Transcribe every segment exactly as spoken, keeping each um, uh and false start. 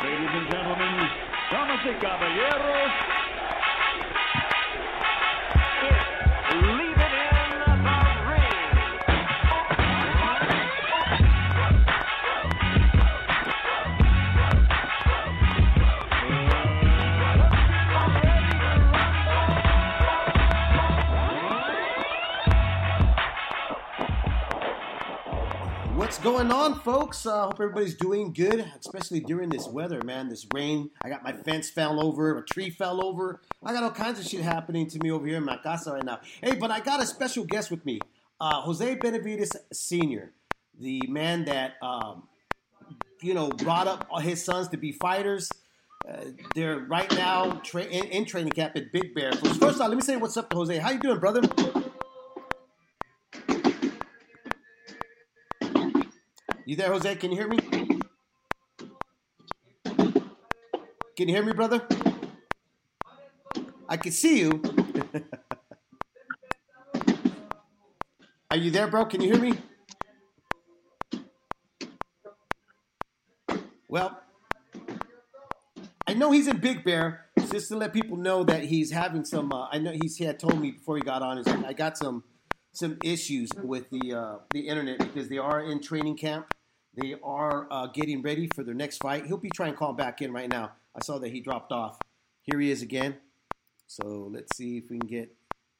Ladies and gentlemen, damas y caballeros, leave it in the ring. What's going on, folks? I uh, hope everybody's doing good, especially during this weather, man. This rain. I got my fence fell over, a tree fell over. I got all kinds of shit happening to me over here in my casa right now. Hey, but I got a special guest with me, uh, Jose Benavides Senior, the man that, um, you know, brought up his sons to be fighters. Uh, they're right now tra- in, in training camp at Big Bear. First of all, let me say what's up to Jose. How you doing, brother? You there, Jose? Can you hear me? Can you hear me, brother? I can see you. Are you there, bro? Can you hear me? Well, I know he's in Big Bear. Just to let people know that he's having some. Uh, I know he's, he had told me before he got on. He's like, I got some some issues with the uh, the internet because they are in training camp. They are uh, getting ready for their next fight. He'll be trying to call back in right now. I saw that he dropped off. Here he is again. So let's see if we can get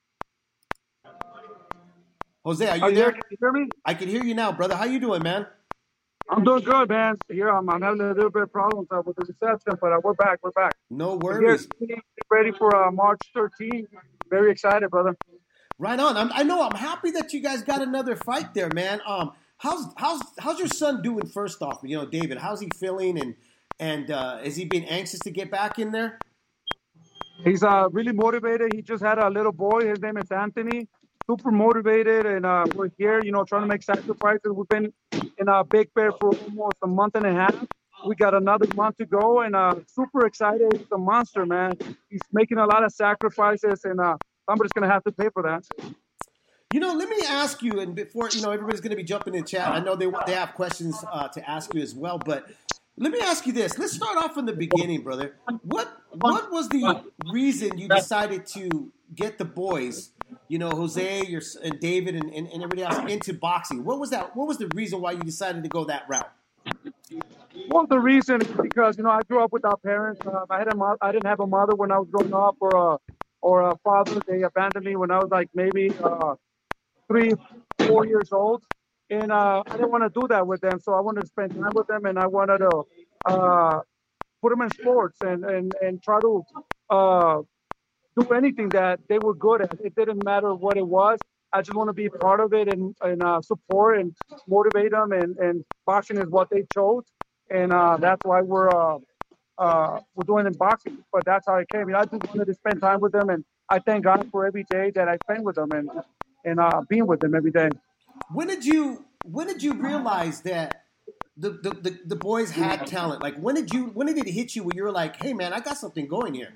Jose. Are you, are you there? Can you hear me? I can hear you now, brother. How you doing, man? I'm doing good, man. Here I'm, I'm having a little bit of problems uh, with the reception, but uh, we're back. We're back. No worries. We're ready for uh, March thirteenth. Very excited, brother. Right on. I'm, I know. I'm happy that you guys got another fight there, man. Um, how's how's how's your son doing? First off, you know, David. How's he feeling? And and uh, is he been anxious to get back in there? He's uh, really motivated. He just had a little boy. His name is Anthony. Super motivated, and uh, we're here, you know, trying to make sacrifices. We've been in a Big Bear for almost a month and a half. We got another month to go, and uh, super excited. He's a monster, man. He's making a lot of sacrifices, and uh, somebody's gonna have to pay for that. You know, let me ask you, and before, you know, everybody's going to be jumping in the chat. I know they they have questions uh, to ask you as well, but let me ask you this. Let's start off from the beginning, brother. What what was the reason you decided to get the boys, you know, Jose your, and David and, and, and everybody else into boxing? What was that? What was the reason why you decided to go that route? Well, the reason is because, you know, I grew up without parents. Uh, I had a mo- I didn't have a mother when I was growing up, or a, or a father. They abandoned me when I was like maybe uh, three, four years old. And uh, I didn't want to do that with them. So I wanted to spend time with them, and I wanted to uh, put them in sports and, and, and try to uh, do anything that they were good at. It didn't matter what it was. I just want to be part of it and, and uh, support and motivate them. And, and boxing is what they chose. And uh, that's why we're uh, uh, we're doing in boxing. But that's how it came. You know, I just wanted to spend time with them. And I thank God for every day that I spend with them and, and uh, being with them every day. When did you when did you realize that the, the, the, the boys had talent? Like when did you when did it hit you where you were like, hey man, I got something going here?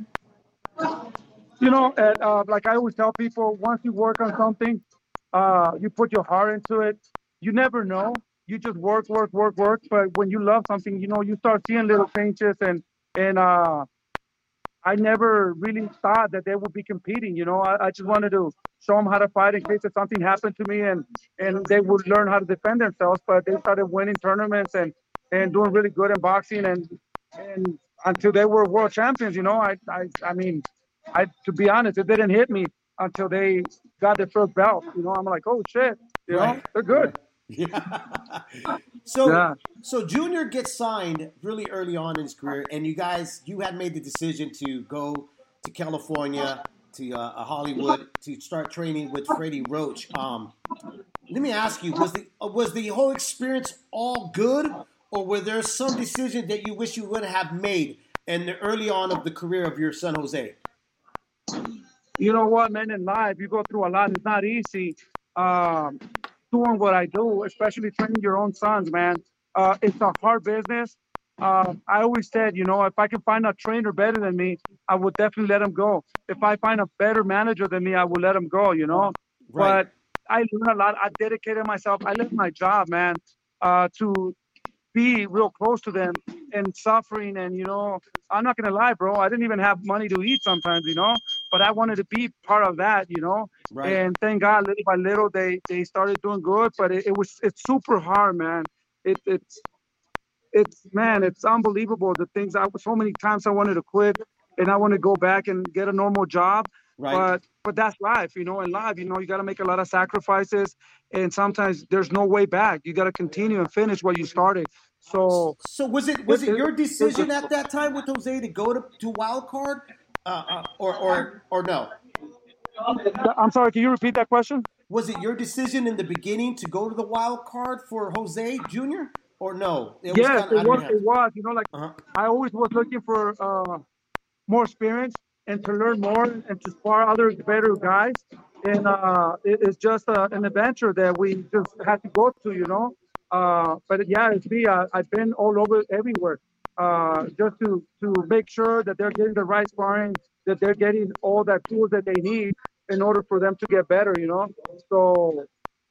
You know, and, uh, like I always tell people, once you work on something, uh, you put your heart into it. You never know. You just work, work, work, work. But when you love something, you know, you start seeing little changes. And and uh, I never really thought that they would be competing. You know, I, I just wanted to show them how to fight in case if something happened to me, and, and they would learn how to defend themselves. But they started winning tournaments and, and doing really good in boxing, and and until they were world champions. You know, I I I mean. I, to be honest, it didn't hit me until they got their first belt. You know, I'm like, oh shit, you right. know, they're good. Yeah. so, yeah. so Junior gets signed really early on in his career, and you guys, you had made the decision to go to California, to uh, Hollywood, to start training with Freddie Roach. Um, let me ask you: was the was the whole experience all good, or were there some decisions that you wish you would have made in the early on of the career of your son Jose? You know what, man, in life, you go through a lot. It's not easy um, doing what I do, especially training your own sons, man. Uh, it's a hard business. Uh, I always said, you know, if I can find a trainer better than me, I would definitely let him go. If I find a better manager than me, I will let him go, you know. Right. But I learned a lot. I dedicated myself. I left my job, man, uh, to be real close to them and suffering. And, you know, I'm not going to lie, bro. I didn't even have money to eat sometimes, you know, but I wanted to be part of that, you know. Right. And thank God, little by little, they, they started doing good. But it, it was, it's super hard, man. It, it's, it's, man, it's unbelievable. The things I, so many times I wanted to quit and I want to go back and get a normal job. Right. But but that's life, you know. In life, you know, you got to make a lot of sacrifices, and sometimes there's no way back. You got to continue and finish what you started. So So was it was it it- your it- decision it- at that time with Jose to go to, to wild card, uh, uh, or or or no? I'm sorry. Can you repeat that question? Was it your decision in the beginning to go to the wild card for Jose Junior or no? It Yes, kinda it out of your was. hands? It was. You know, like Uh-huh. I always was looking for uh, more experience and to learn more and to spar other better guys. And uh, it, it's just uh, an adventure that we just had to go to, you know. Uh, but yeah, it's me. Uh, I've been all over everywhere uh, just to to make sure that they're getting the right sparring, that they're getting all that tools that they need in order for them to get better, you know. So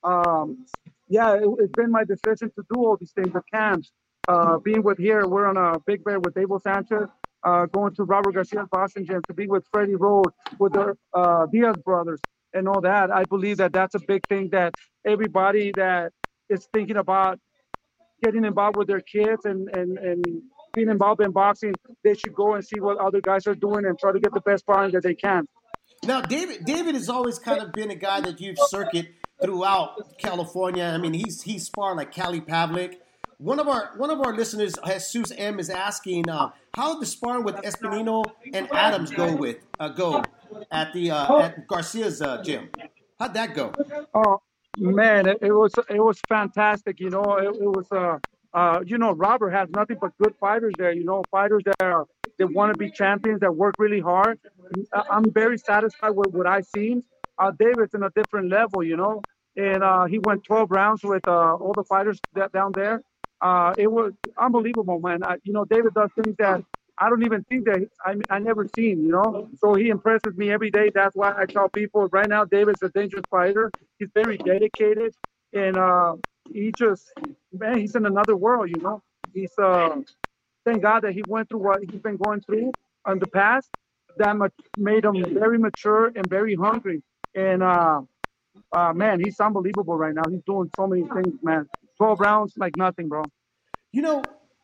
um, yeah, it, it's been my decision to do all these things, the camps, uh, being with here. We're on a big bear with Abel Sanchez, uh, going to Robert Garcia's boxing gym, to be with Freddie Road, with the uh, Diaz brothers, and all that. I believe that that's a big thing that everybody that is thinking about getting involved with their kids and, and, and being involved in boxing, they should go and see what other guys are doing and try to get the best sparring that they can. Now, David David has always kind of been a guy that you've circuit throughout California. I mean, he's he's sparred like Cali Pavlik. One of our one of our listeners, Jesus M, is asking uh, how did the sparring with Espinino and Adams go with uh, go at the uh, at Garcia's uh, gym? How'd that go? Oh man, it, it was it was fantastic. You know, it, it was uh uh you know, Robert has nothing but good fighters there. You know, fighters that are that want to be champions, that work really hard. I- I'm very satisfied with what I've seen. Uh, David's in a different level, you know, and uh, he went twelve rounds with uh, all the fighters that down there. Uh, it was unbelievable, man. I, you know, David does things that I don't even think that I I never seen, you know. So he impresses me every day. That's why I tell people right now, David's a dangerous fighter. He's very dedicated, and uh, he just, man, he's in another world, you know. He's uh, thank God that he went through what he's been going through in the past. That much made him very mature and very hungry. And uh, uh, man, he's unbelievable right now. He's doing so many things, man. twelve rounds like nothing, bro. You know,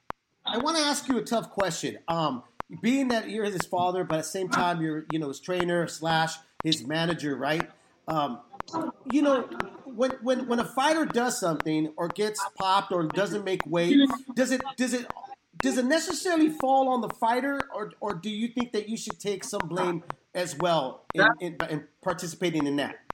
I want to ask you a tough question. Um, being that you're his father, but at the same time you're, you know, his trainer slash his manager, right? Um, you know, when when when a fighter does something or gets popped or doesn't make weight, does it does it does it necessarily fall on the fighter, or or do you think that you should take some blame as well in, in, in participating in that?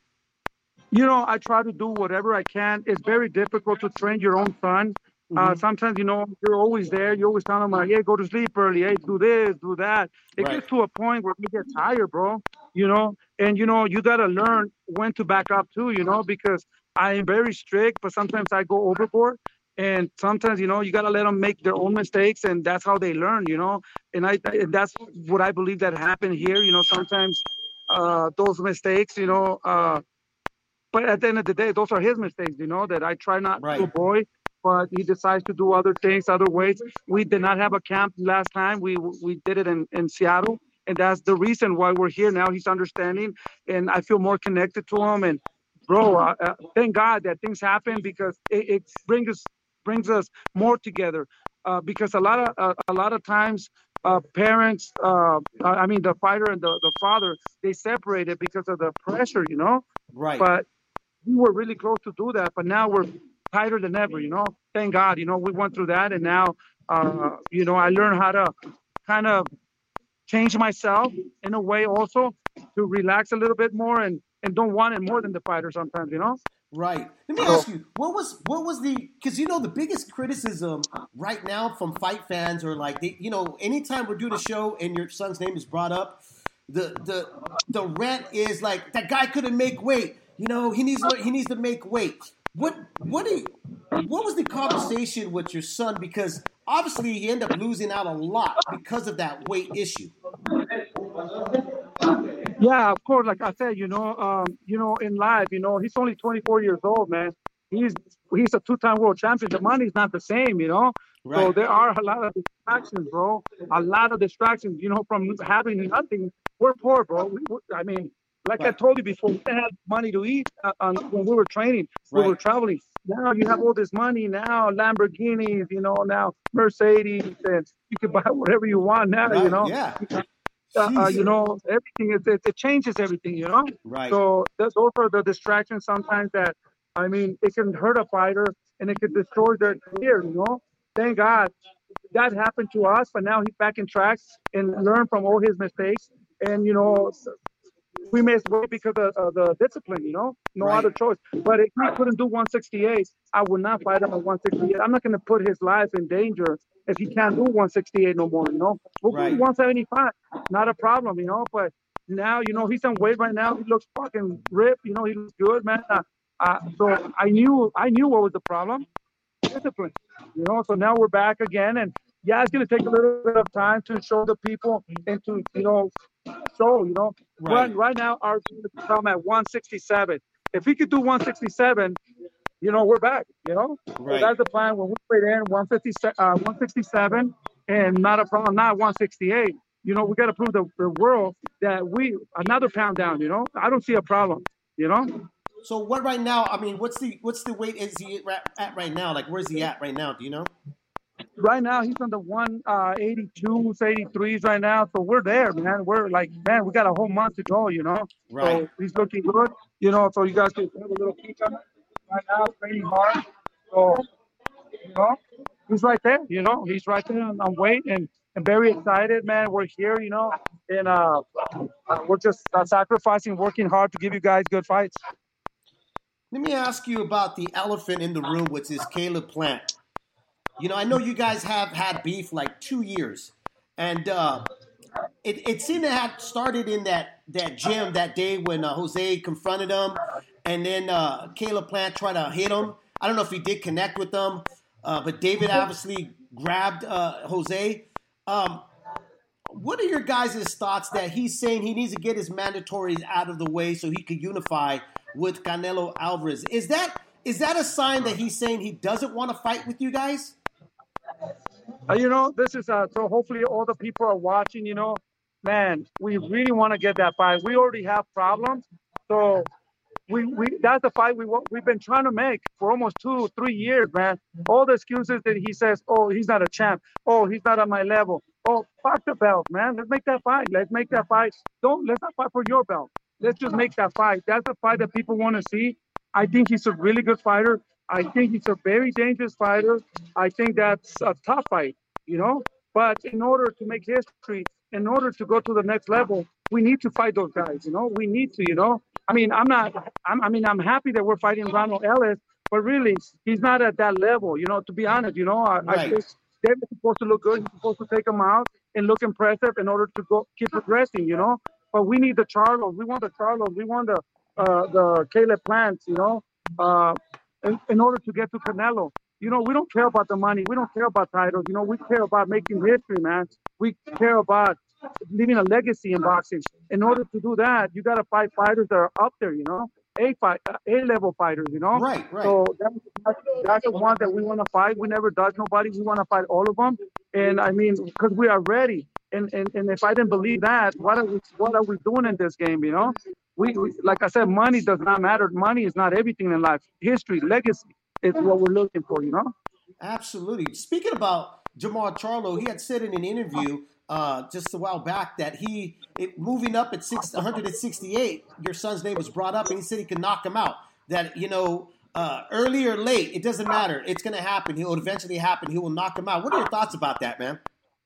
You know, I try to do whatever I can. It's very difficult to train your own son. Uh, sometimes, you know, you're always there. You always tell them, like, hey, go to sleep early. Hey, do this, do that. It Right. gets to a point where you get tired, bro. You know, and, you know, you got to learn when to back up, too, you know, because I am very strict, but sometimes I go overboard. And sometimes, you know, you got to let them make their own mistakes, and that's how they learn, you know. And I, and that's what I believe that happened here. You know, sometimes uh, those mistakes, you know, uh, but at the end of the day, those are his mistakes, you know, that I try not Right. to avoid. But he decides to do other things, other ways. We did not have a camp last time. We we did it in, in Seattle. And that's the reason why we're here now. He's understanding. And I feel more connected to him. And, bro, uh, uh, thank God that things happen, because it, it brings us brings us more together. Uh, because a lot of uh, a lot of times, uh, parents, uh, I mean, the fighter and the, the father, they separated because of the pressure, you know. Right. But we were really close to do that, but now we're tighter than ever, you know. Thank God, you know, we went through that, and now, uh, you know, I learned how to kind of change myself in a way also to relax a little bit more and, and don't want it more than the fighter sometimes, you know. Right. Let me ask you, what was what was the, because you know the biggest criticism right now from fight fans, or like they, you know, anytime we're doing a show and your son's name is brought up, the the the rant is like, that guy couldn't make weight. You know, he needs he needs to make weight. What what do you, what was the conversation with your son? Because obviously he ended up losing out a lot because of that weight issue. Yeah, of course. Like I said, you know, um, you know, in life, you know, he's only twenty-four years old, man. he's he's a two-time world champion. The money's not the same, you know. Right. So there are a lot of distractions, bro. A lot of distractions, you know, from having nothing. We're poor, bro. We, we, I mean, like I Right. told you before, we didn't have money to eat uh, um, when we were training. We were Right. traveling. Now you have all this money. Now Lamborghinis, you know, now Mercedes, and you can buy whatever you want now. You Right. know, Yeah. uh, uh, Jeez. you know, everything is it, it changes everything. You know, Right. so that's also the distraction sometimes that I mean it can hurt a fighter and it can destroy their career. You know, thank God that happened to us, but now he's back in track and learn from all his mistakes. And you know, we missed weight because of, of the discipline, you know, no Right. other choice. But if he couldn't do one sixty-eight, I would not fight him at one sixty-eight. I'm not going to put his life in danger if he can't do one sixty-eight no more, you know. We'll Right. do one seventy-five, not a problem, you know. But now, you know, he's on weight right now. He looks fucking ripped, you know. He looks good, man. Uh, uh, so I knew, I knew what was the problem. Discipline, you know. So now we're back again, and yeah, it's gonna take a little bit of time to show the people and to, you know, show, you know. Right. Right, right now our team is come at one sixty-seven. If we could do one sixty-seven, you know, we're back, you know. Right. So that's the plan. When we played in one fifty, uh, one sixty-seven, and not a problem, not one sixty-eight. You know, we got to prove the, the world that we another pound down. You know, I don't see a problem. You know. So what right now? I mean, what's the what's the weight is he at, at right now? Like, where's he at right now? Do you know? Right now, he's on the one uh, eighty-twos, eighty-threes right now. So we're there, man. We're like, man, we got a whole month to go, you know. Right. So he's looking good, you know. So you guys can have a little peek on it right now, training hard. So, you know, he's right there, you know. He's right there on, on weight and, and very excited, man. We're here, you know, and uh, uh, we're just uh, sacrificing, working hard to give you guys good fights. Let me ask you about the elephant in the room, which is Caleb Plant. You know, I know you guys have had beef like two years, and uh, it, it seemed to have started in that, that gym that day when uh, Jose confronted him, and then uh, Caleb Plant tried to hit him. I don't know if he did connect with them, uh, but David obviously grabbed uh, Jose. Um, what are your guys' thoughts that he's saying he needs to get his mandatories out of the way so he could unify with Canelo Alvarez? Is that is that a sign that he's saying he doesn't want to fight with you guys? Uh, you know, this is uh, so hopefully all the people are watching, you know, man, we really want to get that fight. We already have problems. So we, we that's the fight we wa- we've been trying to make for almost two, three years, man. All the excuses that he says, oh, he's not a champ. Oh, he's not on my level. Oh, fuck the belt, man. Let's make that fight. Let's make that fight. Don't, let's not fight for your belt. Let's just make that fight. That's the fight that people want to see. I think he's a really good fighter. I think he's a very dangerous fighter. I think that's a tough fight, you know. But in order to make history, in order to go to the next level, we need to fight those guys, you know. We need to, you know. I mean, I'm not. I'm, I mean, I'm happy that we're fighting Ronald Ellis, but really, he's not at that level, you know. To be honest, you know, I, I Right. think David's supposed to look good. He's supposed to take him out and look impressive in order to go keep progressing, you know. But we need the Charlos. We want the Charlos. We want the uh, the Caleb Plants, you know. Uh, in, in order to get to Canelo. You know, we don't care about the money. We don't care about titles. You know, we care about making history, man. We care about leaving a legacy in boxing. In order to do that, you got to fight fighters that are up there, you know, A fight, A level fighters, you know. Right, right. So that's, that's the one that we want to fight. We never dodge nobody. We want to fight all of them. And I mean, because we are ready. And, and and if I didn't believe that, what are we what are we doing in this game, you know? We, we like I said, money does not matter. Money is not everything in life. History, legacy is what we're looking for, you know? Absolutely. Speaking about Jamal Charlo, he had said in an interview uh, just a while back that he, it, moving up at six, one sixty-eight, your son's name was brought up, and he said he could knock him out. That, you know, uh, early or late, it doesn't matter. It's going to happen. It will eventually happen. He will knock him out. What are your thoughts about that, man?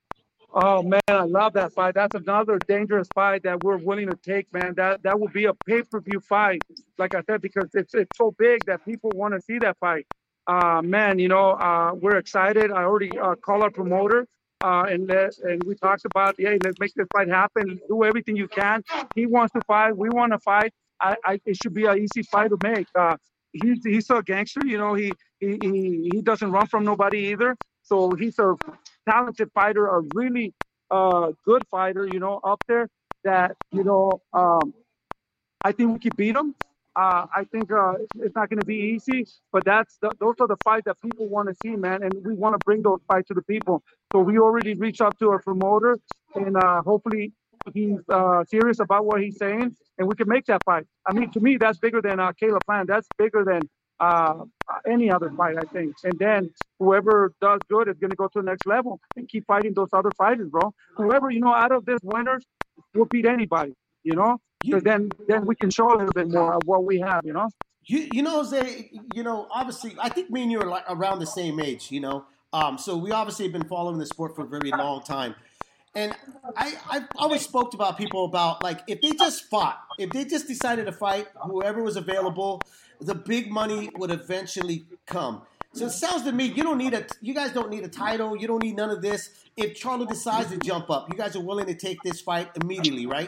Oh man, I love that fight. That's another dangerous fight that we're willing to take, man. That that will be a pay-per-view fight, like I said, because it's it's so big that people want to see that fight. Uh, man, you know, uh, we're excited. I already uh, called our promoter, uh, and let, and we talked about, hey, let's make this fight happen. Do everything you can. He wants to fight. We want to fight. I, I it should be an easy fight to make. Uh, he's he's a gangster, you know. He he he, he doesn't run from nobody either. So he's a talented fighter, a really uh, good fighter, you know, up there that, you know, um, I think we could beat him. Uh, I think uh, it's not going to be easy, but that's the, those are the fights that people want to see, man, and we want to bring those fights to the people. So we already reached out to our promoter, and uh, hopefully he's uh, serious about what he's saying, and we can make that fight. I mean, to me, that's bigger than uh, Caleb Plant. That's bigger than uh, any other fight, I think. And then whoever does good is going to go to the next level and keep fighting those other fighters, bro. Whoever, you know, out of this winners will beat anybody, you know? So then, then we can show a little bit more of what we have, you know? You, you know, Jose, you know, obviously, I think me and you are like around the same age, you know? Um, so we obviously have been following the sport for a very long time. And I, I've always spoke about people about, like, if they just fought, if they just decided to fight, whoever was available, the big money would eventually come. So it sounds to me, you don't need a, you guys don't need a title. You don't need none of this. If Charlo decides to jump up, you guys are willing to take this fight immediately, right?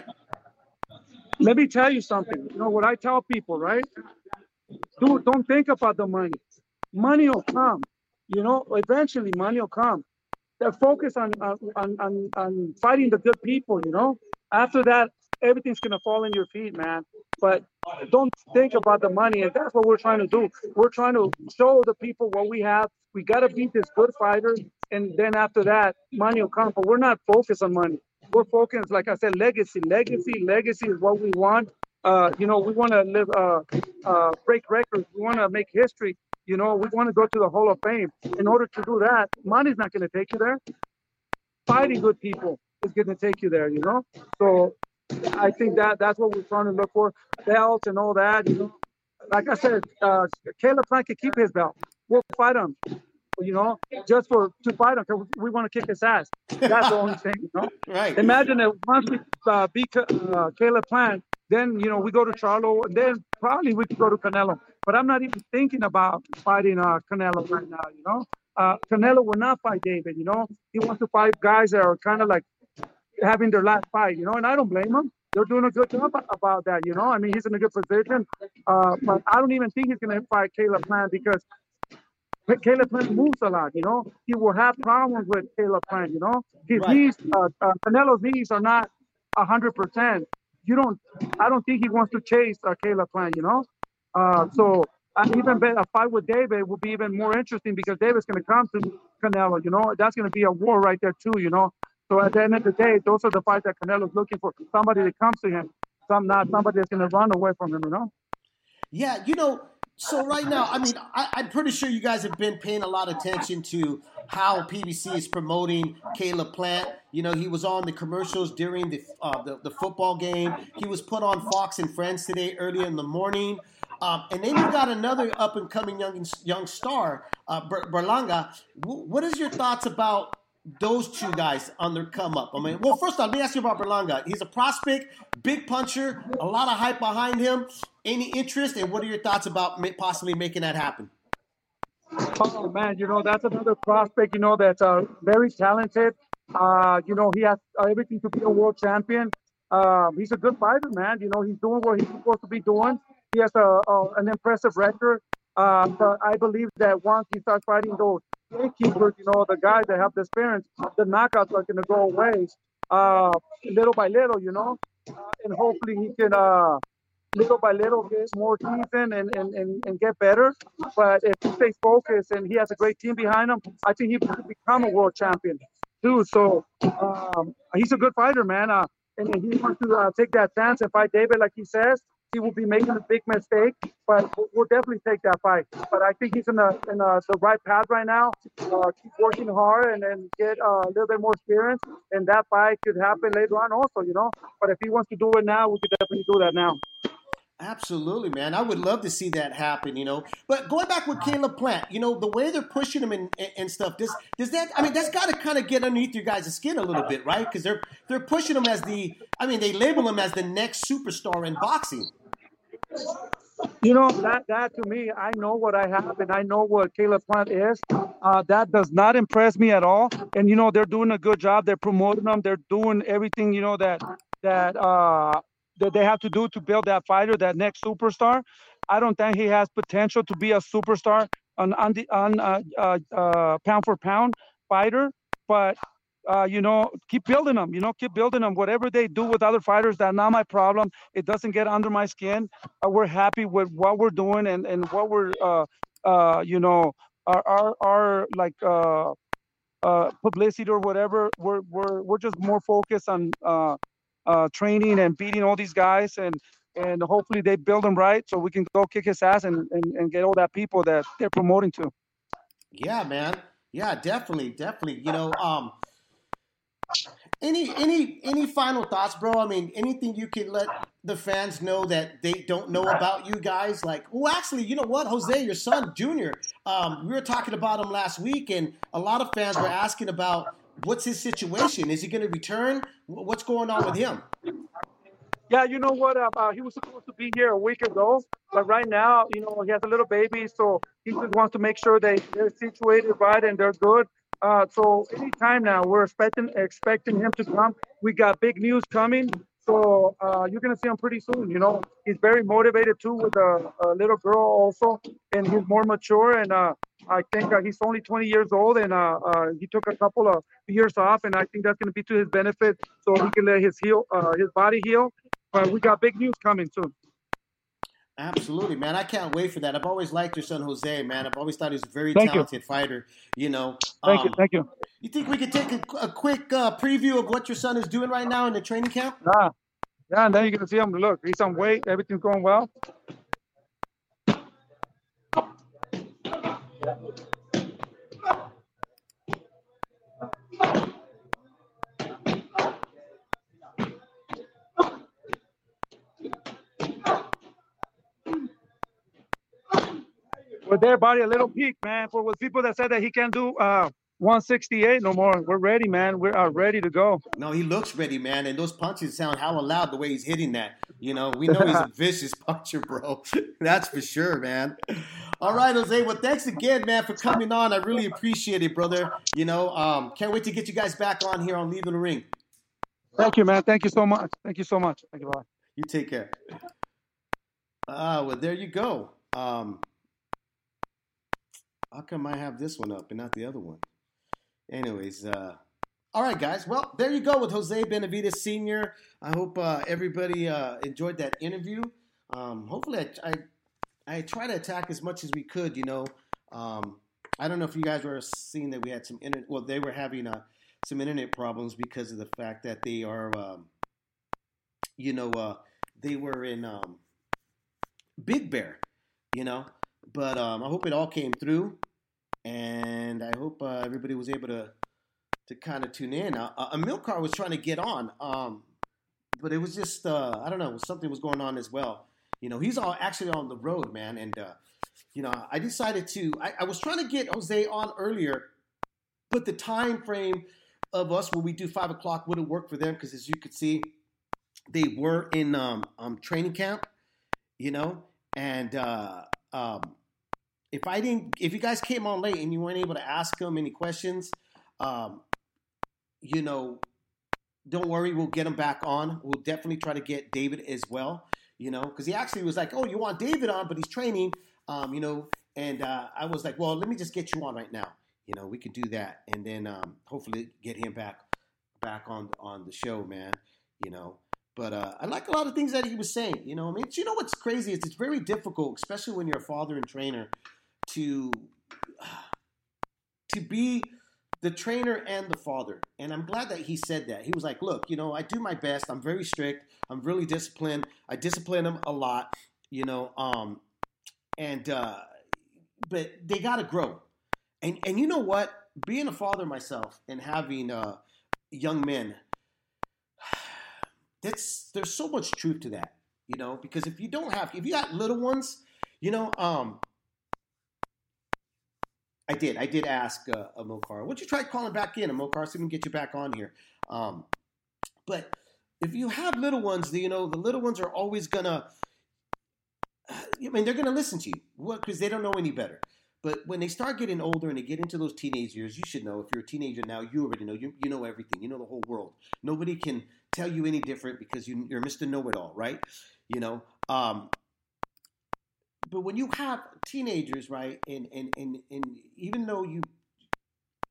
Let me tell you something. You know what I tell people, right? Dude, don't think about the money. Money will come. You know, eventually money will come. They're focused on on, on on fighting the good people, you know. After that, everything's gonna fall in your feet, man. But don't think about the money, and that's what we're trying to do. We're trying to show the people what we have. We gotta beat this good fighter, and then after that, money will come. But we're not focused on money. We're focused, like I said, legacy, legacy, legacy is what we want. Uh, you know, we want to live, uh, uh, break records. We want to make history. You know, we want to go to the Hall of Fame. In order to do that, money's not going to take you there. Fighting good people is going to take you there, you know? So I think that that's what we're trying to look for. Belts and all that, you know? Like I said, uh, Caleb Plant can keep his belt. We'll fight him, you know, just for to fight him because we want to kick his ass. That's the only thing, you know? Right. Imagine that once we uh, beat uh, Caleb Plant, then, you know, we go to Charlo, and then probably we could go to Canelo. But I'm not even thinking about fighting uh, Canelo right now, you know. Uh, Canelo will not fight David, you know. He wants to fight guys that are kind of like having their last fight, you know, and I don't blame him. They're doing a good job about that, you know. I mean, he's in a good position. Uh, but I don't even think he's going to fight Caleb Plant because Caleb Plant moves a lot, you know. He will have problems with Caleb Plant, you know. His Right. knees, uh, uh, Canelo's knees are not one hundred percent. You don't, I don't think he wants to chase uh, Caleb Plant, you know? Uh, so I even bet a fight with David will be even more interesting because David's going to come to Canelo, you know? That's going to be a war right there too, you know? So at the end of the day, those are the fights that Canelo's looking for. Somebody that comes to him, some not somebody that's going to run away from him, you know? Yeah, you know, so right now, I mean, I, I'm pretty sure you guys have been paying a lot of attention to how P B C is promoting Caleb Plant. You know, he was on the commercials during the uh, the, the football game. He was put on Fox and Friends today early in the morning. Um, and then you got another up-and-coming young young star, uh, Ber- Berlanga. W- what is your thoughts about those two guys on their come up? I mean, well, first off, let me ask you about Berlanga. He's a prospect, big puncher, a lot of hype behind him. Any interest, and what are your thoughts about possibly making that happen? Oh, man, you know, that's another prospect, you know, that's uh, very talented. Uh, you know, he has everything to be a world champion. Um, he's a good fighter, man. You know, he's doing what he's supposed to be doing. He has a, a an impressive record. Uh, but I believe that once he starts fighting those gatekeepers, you know, the guys that have the experience, the knockouts are going to go away uh, little by little, you know, uh, and hopefully he can, uh, little by little, get more season and, and, and, and get better. But if he stays focused and he has a great team behind him, I think he could become a world champion too. So um, he's a good fighter, man. Uh, and, and he wants to uh, take that chance and fight David, like he says. He will be making a big mistake, but we'll definitely take that fight. But I think he's in the in the, the right path right now. Uh, keep working hard and then get uh, a little bit more experience, and that fight could happen later on also, you know. But if he wants to do it now, we could definitely do that now. Absolutely, man. I would love to see that happen, you know. But going back with Caleb Plant, you know, the way they're pushing him and, and stuff, does does that, I mean, that's got to kind of get underneath your guys' skin a little bit, right? Because they're they're pushing him as the, I mean, they label him as the next superstar in boxing. You know, that that to me, I know what I have and I know what Caleb Plant is. Uh, that does not impress me at all. And, you know, they're doing a good job. They're promoting them. They're doing everything, you know, that that uh, that they have to do to build that fighter, that next superstar. I don't think he has potential to be a superstar on on the on uh, uh, uh, pound for pound fighter, but uh, you know, keep building them. You know, keep building them. Whatever they do with other fighters, that's not my problem. It doesn't get under my skin. Uh, we're happy with what we're doing and and what we're, uh, uh, you know, our our, our like. Uh, uh, publicity or whatever. We're we're we're just more focused on uh, uh, training and beating all these guys, and and hopefully they build him right so we can go kick his ass and, and, and get all that people that they're promoting to. Yeah, man. Yeah, definitely, definitely. You know, um, any any any final thoughts, bro? I mean, anything you can let the fans know that they don't know about you guys? Like, well, actually, you know what, Jose, your son, Junior. Um, we were talking about him last week, and a lot of fans were asking about what's his situation. Is he going to return? What's going on with him? Yeah, you know what? Uh, uh, he was supposed to be here a week ago, but right now, you know, he has a little baby, so he just wants to make sure they, they're situated right and they're good. Uh, so anytime now, we're expecting expecting him to come. We got big news coming, so uh, you're gonna see him pretty soon. You know, he's very motivated too with a, a little girl also, and he's more mature. And uh, I think uh, he's only twenty years old, and uh, uh, he took a couple of years off, and I think that's gonna be to his benefit, so he can let his heal, uh, his body heal. But we got big news coming soon. Absolutely, man. I can't wait for that. I've always liked your son, Jose, man. I've always thought he was a very Thank talented you. fighter, you know. Thank um, you, thank you. You think we could take a, a quick uh, preview of what your son is doing right now in the training camp? Yeah, yeah, and then you're gonna see him. Look, he's on weight. Everything's going well. With their body, a little peak, man. For with people that said that he can't do uh, one sixty-eight no more, we're ready, man. We are ready to go. No, he looks ready, man. And those punches sound hella loud the way he's hitting that. You know, we know he's a vicious puncher, bro. That's for sure, man. All right, Jose. Well, thanks again, man, for coming on. I really appreciate it, brother. You know, um, can't wait to get you guys back on here on Leaving the Ring. Thank you, man. Thank you so much. Thank you so much. Thank you, bye. You take care. Ah, uh, well, there you go. Um, how come I have this one up and not the other one? Anyways, uh, all right, guys. Well, there you go with Jose Benavidez Senior I hope uh, everybody uh, enjoyed that interview. Um, hopefully, I, I I try to attack as much as we could. You know, um, I don't know if you guys were seeing that we had some internet. Well, they were having uh, some internet problems because of the fact that they are, um, you know, uh, they were in um, Big Bear. You know, but um, I hope it all came through. And I hope uh, everybody was able to to kind of tune in. Uh, uh, Amilcar was trying to get on, um, but it was just, uh, I don't know, something was going on as well. You know, he's all actually on the road, man. And, uh, you know, I decided to, I, I was trying to get Jose on earlier, but the time frame of us when we do five o'clock wouldn't work for them because, as you could see, they were in um, um, training camp, you know, and uh, um, if I didn't, if you guys came on late and you weren't able to ask them any questions, um, you know, don't worry, we'll get them back on. We'll definitely try to get David as well, you know, because he actually was like, oh, you want David on, but he's training, um, you know, and uh, I was like, well, let me just get you on right now. You know, we could do that, and then um, hopefully get him back back on on the show, man, you know. But uh, I like a lot of things that he was saying, you know. I mean, you know what's crazy is it's very difficult, especially when you're a father and trainer, to to be the trainer and the father. And I'm glad that he said that. He was like, look, you know, I do my best. I'm very strict. I'm really disciplined. I discipline them a lot, you know. Um, and uh, but they got to grow. And and you know what? Being a father myself and having uh, young men, that's there's so much truth to that, you know. Because if you don't have, if you got little ones, you know, um, I did. I did ask uh, Amilcar. Would you try calling back in, Amilcar, so we can get you back on here? Um, but if you have little ones, you know, the little ones are always gonna. I mean, they're gonna listen to you because they don't know any better. But when they start getting older and they get into those teenage years, you should know. If you're a teenager now, you already know. You you know everything. You know the whole world. Nobody can tell you any different because you, you're Mister Know-It-All, right? You know. Um, But when you have teenagers, right, and, and, and, and even though you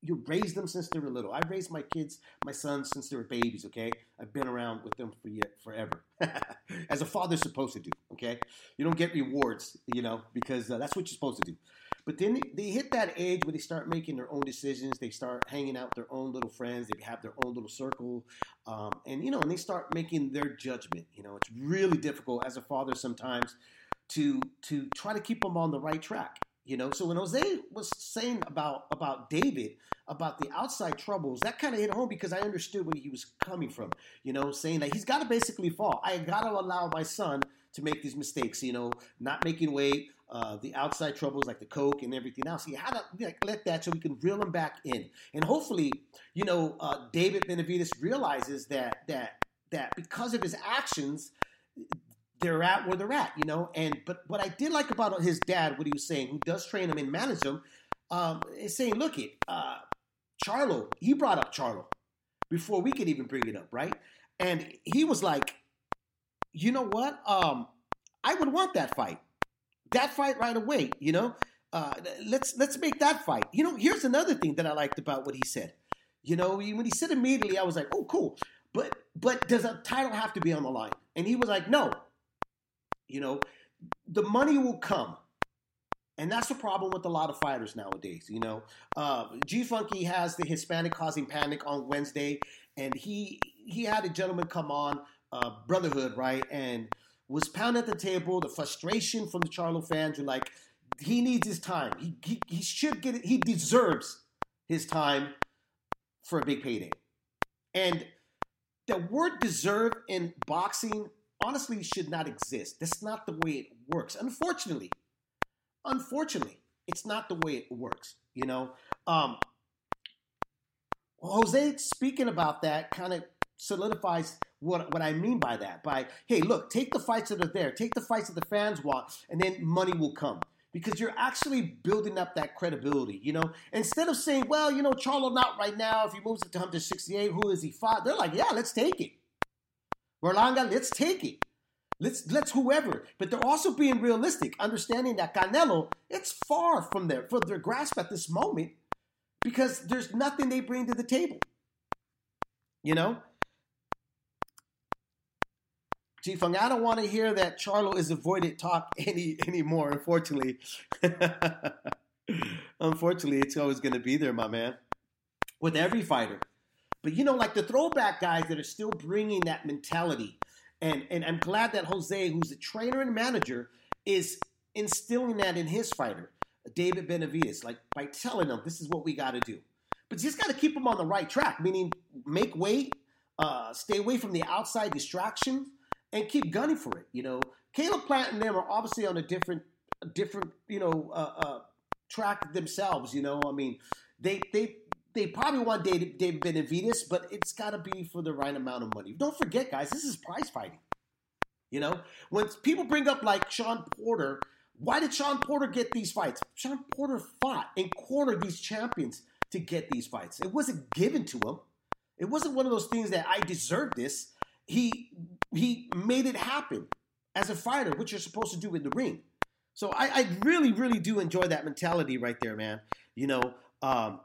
you raise them since they were little. I raised my kids, my sons, since they were babies, okay? I've been around with them for yet, forever. As a father's supposed to do, okay? You don't get rewards, you know, because uh, that's what you're supposed to do. But then they hit that age where they start making their own decisions. They start hanging out with their own little friends. They have their own little circle. Um, and, you know, and they start making their judgment. You know, it's really difficult as a father sometimes to to try to keep them on the right track. You know, so when Jose was saying about, about David, about the outside troubles, that kind of hit home because I understood where he was coming from, you know, saying that he's got to basically fall. I got to allow my son to make these mistakes, you know, not making weight, uh, the outside troubles like the coke and everything else. He had to like, let that so we can reel him back in. And hopefully, you know, uh, David Benavides realizes that that that because of his actions, they're at where they're at, you know. And but what I did like about his dad, what he was saying, who does train him and manage him, um, is saying, look, it uh, Charlo, he brought up Charlo before we could even bring it up, right? And he was like, you know what? Um, I would want that fight, that fight right away, you know. Uh, let's let's make that fight. You know, here's another thing that I liked about what he said. You know, when he said immediately, I was like, oh, cool. But but does a title have to be on the line? And he was like, no. You know, the money will come. And that's the problem with a lot of fighters nowadays, you know. Uh, G-Funky has the Hispanic Causing Panic on Wednesday, and he he had a gentleman come on, uh, Brotherhood, right, and was pounding at the table. The frustration from the Charlo fans are like, he needs his time. He, he, he should get it. He deserves his time for a big payday. And the word deserve in boxing honestly should not exist. That's not the way it works. Unfortunately, unfortunately, it's not the way it works. You know, um, Jose speaking about that kind of solidifies what what I mean by that. By, hey, look, take the fights that are there, take the fights that the fans want, and then money will come. Because you're actually building up that credibility, you know? Instead of saying, well, you know, Charlo not right now. If he moves it to one sixty-eight, who is he fought? They're like, yeah, let's take it. Berlanga, let's take it. Let's let's whoever. But they're also being realistic, understanding that Canelo, it's far from their from their grasp at this moment because there's nothing they bring to the table. You know? G-Funk, I don't want to hear that Charlo is avoided talk any anymore, unfortunately. Unfortunately, it's always going to be there, my man, with every fighter. But, you know, like the throwback guys that are still bringing that mentality. And, and I'm glad that Jose, who's a trainer and manager, is instilling that in his fighter, David Benavides, like by telling them this is what we got to do. But you just got to keep them on the right track, meaning make weight, uh, stay away from the outside distractions, and keep gunning for it. You know, Caleb Plant and them are obviously on a different, different, you know, uh, uh, track themselves. You know, I mean, they they they probably want David, David Benavides, but it's got to be for the right amount of money. Don't forget, guys, this is prize fighting. You know, when people bring up like Sean Porter, why did Sean Porter get these fights? Sean Porter fought and cornered these champions to get these fights. It wasn't given to him. It wasn't one of those things that I deserve this. He he made it happen as a fighter, which you're supposed to do in the ring. So I, I really, really do enjoy that mentality right there, man. You know, um,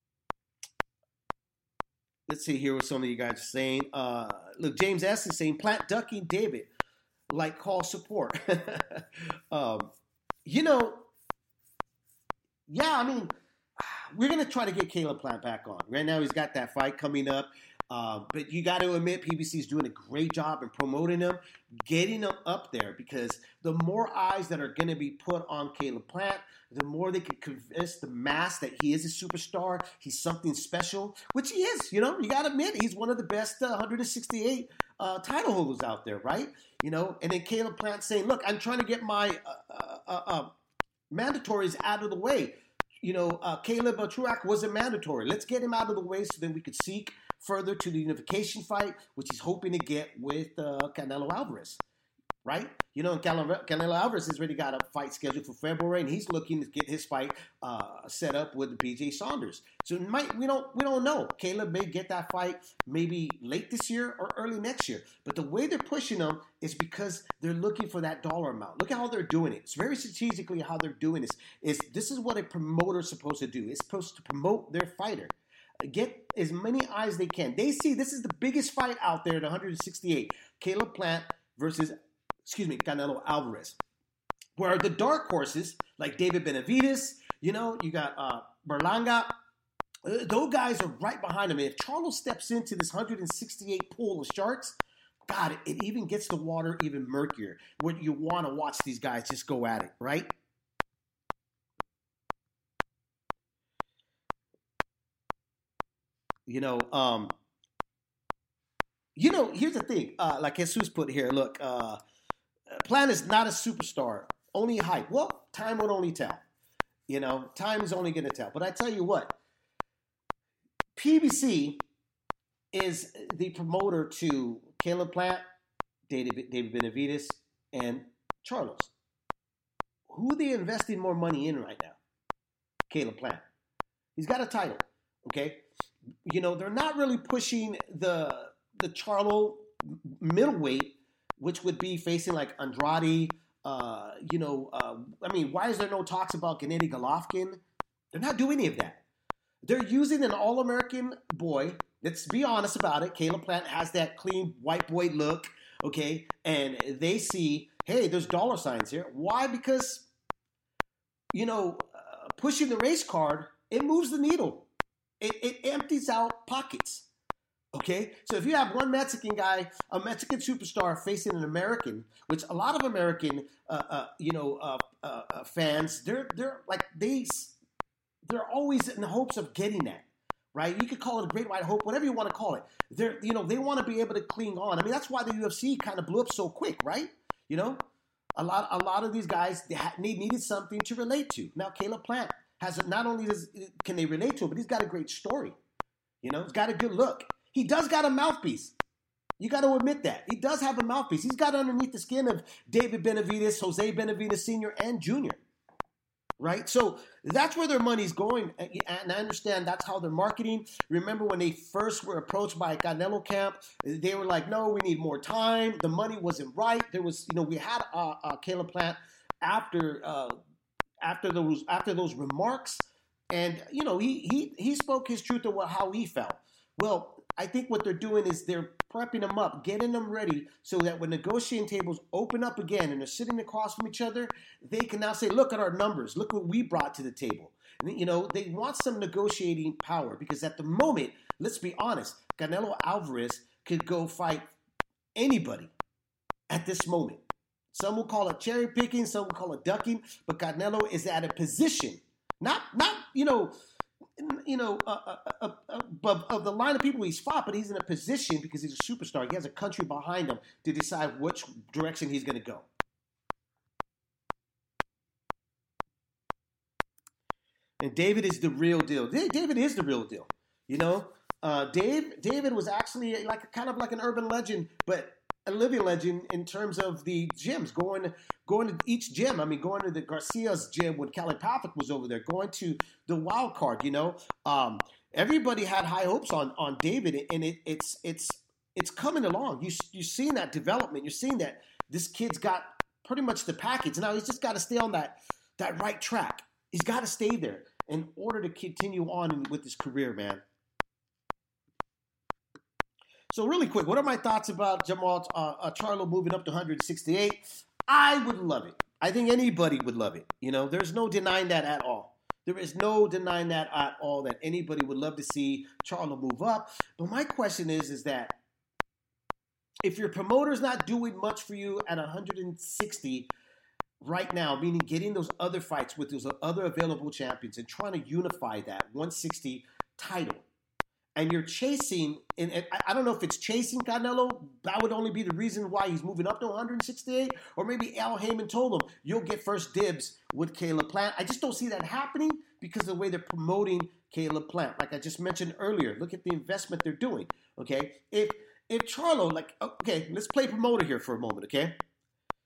let's see here what some of you guys are saying. Uh, look, James S. is saying, Plant ducking David, like call support. um, you know, yeah, I mean, we're going to try to get Caleb Plant back on. Right now he's got that fight coming up. Uh, but you got to admit, P B C is doing a great job in promoting him, getting him up there, because the more eyes that are going to be put on Caleb Plant, the more they can convince the mass that he is a superstar, he's something special, which he is. You know, you got to admit, he's one of the best uh, one sixty-eight uh, title holders out there, right? You know, and then Caleb Plant saying, look, I'm trying to get my uh, uh, uh, mandatories out of the way. You know, uh, Caleb uh, Truax wasn't mandatory. Let's get him out of the way so then we could seek further to the unification fight, which he's hoping to get with uh, Canelo Alvarez. right? You know, Canelo, Canelo Alvarez has already got a fight scheduled for February, and he's looking to get his fight uh, set up with B J Saunders. So it might we don't we don't know. Caleb may get that fight maybe late this year or early next year. But the way they're pushing him is because they're looking for that dollar amount. Look at how they're doing it. It's very strategically how they're doing this. Is this is what a promoter is supposed to do? It's supposed to promote their fighter. Get as many eyes they can. They see this is the biggest fight out there at one sixty-eight. Caleb Plant versus, excuse me, Canelo Alvarez. Where the dark horses, like David Benavidez, you know, you got uh, Berlanga, uh, those guys are right behind him. And if Charlo steps into this one sixty-eight pool of sharks, God, it, it even gets the water even murkier. Where you want to watch these guys just go at it, right? You know, um, you know, here's the thing. Uh, like Jesus put here, look, uh, Plant is not a superstar, only hype. Well, time will only tell. You know, time is only going to tell. But I tell you what, P B C is the promoter to Caleb Plant, David, David Benavidez, and Charlos. Who are they investing more money in right now? Caleb Plant. He's got a title, okay? You know, they're not really pushing the the Charlo middleweight, which would be facing like Andrade. Uh, you know, uh, I mean, why is there no talks about Gennady Golovkin? They're not doing any of that. They're using an all-American boy. Let's be honest about it. Caleb Plant has that clean white boy look, okay? And they see, hey, there's dollar signs here. Why? Because, you know, uh, pushing the race card, it moves the needle. It, it empties out pockets, okay? So if you have one Mexican guy, a Mexican superstar facing an American, which a lot of American, uh, uh, you know, uh, uh, uh, fans, they're they're like they, they're always in hopes of getting that, right? You could call it a great white hope, whatever you want to call it. They're you know they want to be able to cling on. I mean that's why the U F C kind of blew up so quick, right? You know, a lot a lot of these guys they, had, they needed something to relate to. Now Caleb Plant. Has not only does, can they relate to it, but he's got a great story. You know, he's got a good look. He does got a mouthpiece. You got to admit that. He does have a mouthpiece. He's got underneath the skin of David Benavidez, Jose Benavidez Senior, and Junior Right? So that's where their money's going. And I understand that's how they're marketing. Remember when they first were approached by Canelo Camp, they were like, no, we need more time. The money wasn't right. There was, you know, we had uh, uh, Caleb Plant after uh, after those after those remarks. And, you know, he he he spoke his truth of how he felt. Well, I think what they're doing is they're prepping them up, getting them ready so that when negotiating tables open up again and they're sitting across from each other, they can now say, look at our numbers. Look what we brought to the table. And, you know, they want some negotiating power because at the moment, let's be honest, Canelo Alvarez could go fight anybody at this moment. Some will call it cherry picking, some will call it ducking, but Canelo is at a position, not, not you know, you know, uh, uh, uh, uh, of, of the line of people he's fought, but he's in a position because he's a superstar. He has a country behind him to decide which direction he's going to go. And David is the real deal. David is the real deal. You know, uh, Dave. David was actually like kind of like an urban legend, but a living legend in terms of the gyms, going going to each gym. I mean, going to the Garcia's gym when Kelly Patrick was over there, going to the Wild Card, you know. Um, everybody had high hopes on on David, and it, it's it's it's coming along. You, you're seeing that development. You're seeing that this kid's got pretty much the package. Now he's just got to stay on that, that right track. He's got to stay there in order to continue on with his career, man. So really quick, what are my thoughts about Jamal uh, uh, Charlo moving up to one sixty-eight? I would love it. I think anybody would love it. You know, there's no denying that at all. There is no denying that at all, that anybody would love to see Charlo move up. But my question is, is that if your promoter's not doing much for you at one sixty right now, meaning getting those other fights with those other available champions and trying to unify that one sixty title, and you're chasing, and, and I don't know if it's chasing Canelo, that would only be the reason why he's moving up to one sixty-eight, or maybe Al Heyman told him, you'll get first dibs with Caleb Plant. I just don't see that happening because of the way they're promoting Caleb Plant. Like I just mentioned earlier, look at the investment they're doing, okay? If if Charlo, like, okay, let's play promoter here for a moment, okay?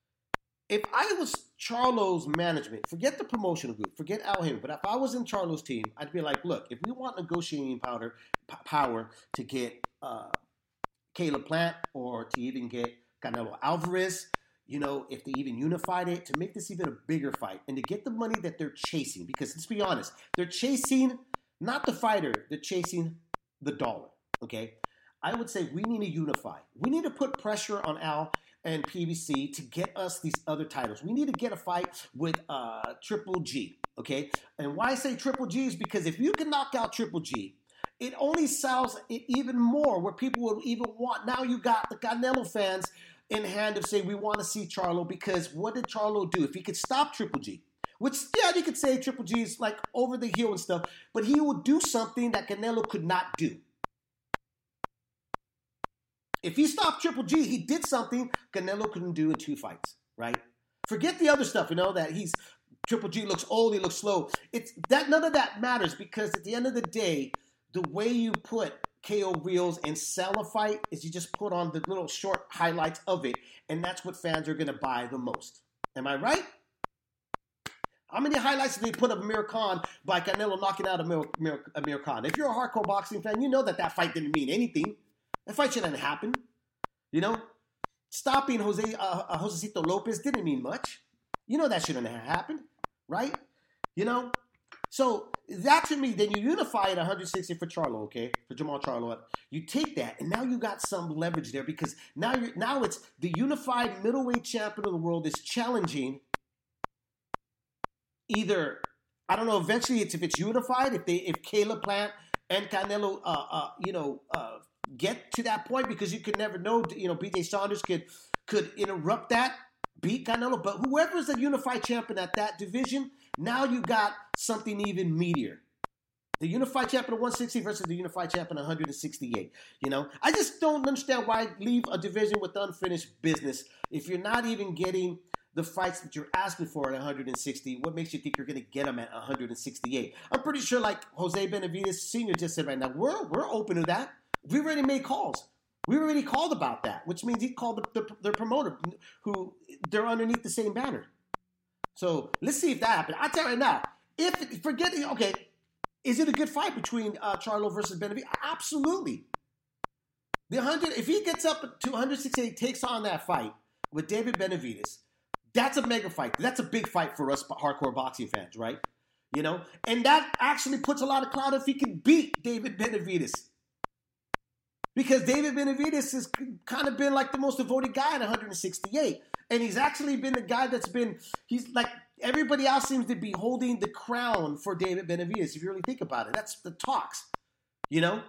if I was Charlo's management, forget the promotional group, forget Al Haymon, but if I was in Charlo's team, I'd be like, look, if we want negotiating powder, p- power to get uh, Caleb Plant or to even get Canelo Alvarez, you know, if they even unified it, to make this even a bigger fight and to get the money that they're chasing, because let's be honest, they're chasing not the fighter, they're chasing the dollar, okay? I would say we need to unify. We need to put pressure on Al and P B C to get us these other titles. We need to get a fight with uh, Triple G, okay? And why I say Triple G is because if you can knock out Triple G, it only sells it even more, where people will even want. Now you got the Canelo fans in hand of saying we want to see Charlo, because what did Charlo do? If he could stop Triple G, which, yeah, you could say Triple G is like over the hill and stuff, but he would do something that Canelo could not do. If he stopped Triple G, he did something Canelo couldn't do in two fights, right? Forget the other stuff, you know, that he's Triple G looks old, he looks slow. It's that none of that matters, because at the end of the day, the way you put K O reels and sell a fight is you just put on the little short highlights of it, and that's what fans are going to buy the most. Am I right? How many highlights did they put of Amir Khan by Canelo knocking out Amir, Amir, Amir Khan? If you're a hardcore boxing fan, you know that that fight didn't mean anything. That fight shouldn't have happened. You know? Stopping Jose uh, uh, Josecito Lopez didn't mean much. You know that shouldn't have happened, right? You know? So that to me, then you unify at one sixty for Charlo, okay? For Jamal Charlo. You take that, and now you got some leverage there, because now you're now it's the unified middleweight champion of the world is challenging either, I don't know, eventually it's if it's unified, if they if Caleb Plant and Canelo uh uh you know uh get to that point, because you could never know, you know, B J Saunders could could interrupt that, beat Canelo, but whoever's the unified champion at that division, now you got something even meatier. The unified champion at one sixty versus the unified champion at one sixty-eight. You know, I just don't understand why leave a division with unfinished business if you're not even getting the fights that you're asking for at one sixty. What makes you think you're going to get them at one sixty-eight? I'm pretty sure, like Jose Benavidez Senior just said right now, we're we're open to that. We already made calls. We already called about that, which means he called the, the, the promoter, who they're underneath the same banner. So let's see if that happens. I'll tell you right now, if forget okay, is it a good fight between uh, Charlo versus Benavidez? Absolutely. The one hundred, if he gets up to one sixty-eight, takes on that fight with David Benavidez, that's a mega fight. That's a big fight for us hardcore boxing fans, right? You know, and that actually puts a lot of clout if he can beat David Benavidez. Because David Benavidez has kind of been like the most devoted guy at one sixty-eight. And he's actually been the guy that's been, he's like, everybody else seems to be holding the crown for David Benavidez, if you really think about it. That's the talks, you know?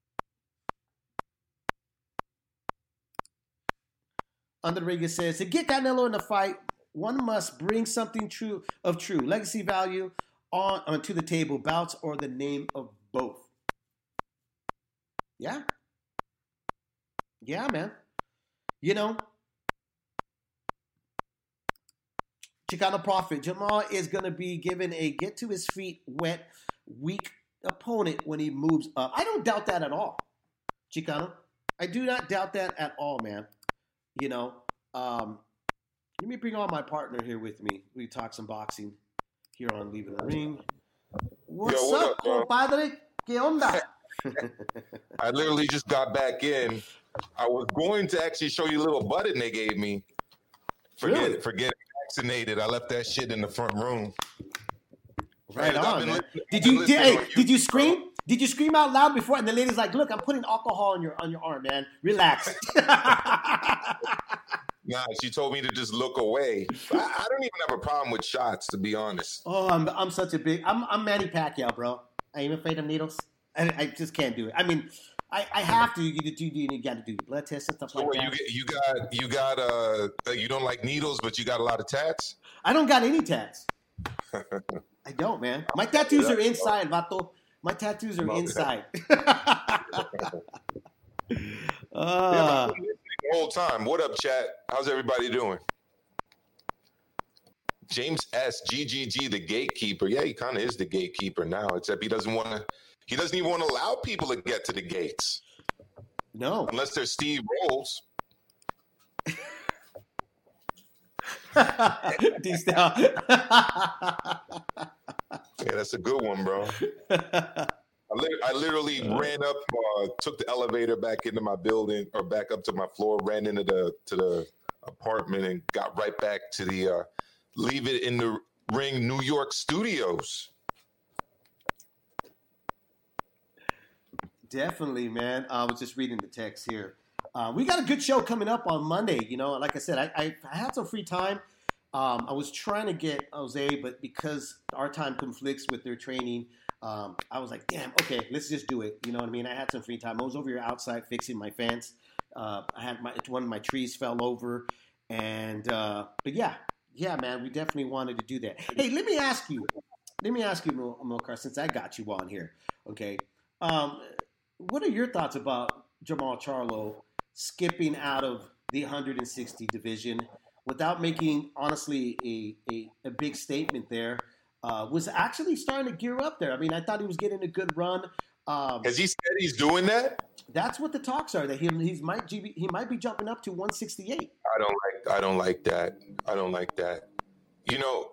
Rodriguez says, to get Canelo in the fight, one must bring something true of true legacy value on onto the table, bouts or the name of both. Yeah. Yeah, man. You know, Chicano Prophet, Jamal is going to be given a get to his feet wet, weak opponent when he moves up. I don't doubt that at all, Chicano. I do not doubt that at all, man. You know, um, let me bring on my partner here with me. We talk some boxing here on Leaving the Ring. What's Yo, what up, up, bro? compadre? ¿Qué onda? I literally just got back in. I was going to actually show you a little button they gave me. Forget Really? it. Forget vaccinated. I left that shit in the front room. Right I've on, been man. listening- Did I've been you did, listening hey, on did you YouTube, scream? bro. Did you scream out loud before? And the lady's like, "Look, I'm putting alcohol on your on your arm, man. Relax." Nah, she told me to just look away. I, I don't even have a problem with shots, to be honest. Oh, I'm I'm such a big. I'm I'm Manny Pacquiao, bro. I ain't afraid of needles. I, I just can't do it. I mean, I, I have to. You do you, you got to do blood tests and stuff So like what, you that. get, you got you got uh you don't like needles, but you got a lot of tats. I don't got any tats. I don't, man. My tattoos are inside, vato. My tattoos are Okay. inside. Yeah, uh, I've been listening the whole time. What up, chat? How's everybody doing? James S. G G G, the gatekeeper. Yeah, he kind of is the gatekeeper now, except he doesn't want to. He doesn't even want to allow people to get to the gates no. unless they're Steve Rolls. D-Style. Yeah, that's a good one, bro. I, li- I literally ran up, uh, took the elevator back into my building or back up to my floor, ran into the to the apartment, and got right back to the uh, Leave It in the Ring New York studios. Definitely, man. I was just reading the text here. Uh, we got a good show coming up on Monday. You know, like I said, I, I, I had some free time. Um, I was trying to get Jose, but because our time conflicts with their training, um, I was like, damn, okay, let's just do it. You know what I mean? I had some free time. I was over here outside fixing my fence. Uh, I had my one of my trees fell over, and uh, but yeah, yeah, man, we definitely wanted to do that. Hey, let me ask you, let me ask you, Amilcar, since I got you on here, okay? Um, what are your thoughts about Jermall Charlo skipping out of the one sixty division without making, honestly, a, a, a big statement there? Uh, was actually starting to gear up there. I mean, I thought he was getting a good run. Um, Has he said he's doing that? That's what the talks are. That he he's might he might be jumping up to one sixty-eight. I don't like. I don't like that. I don't like that. You know,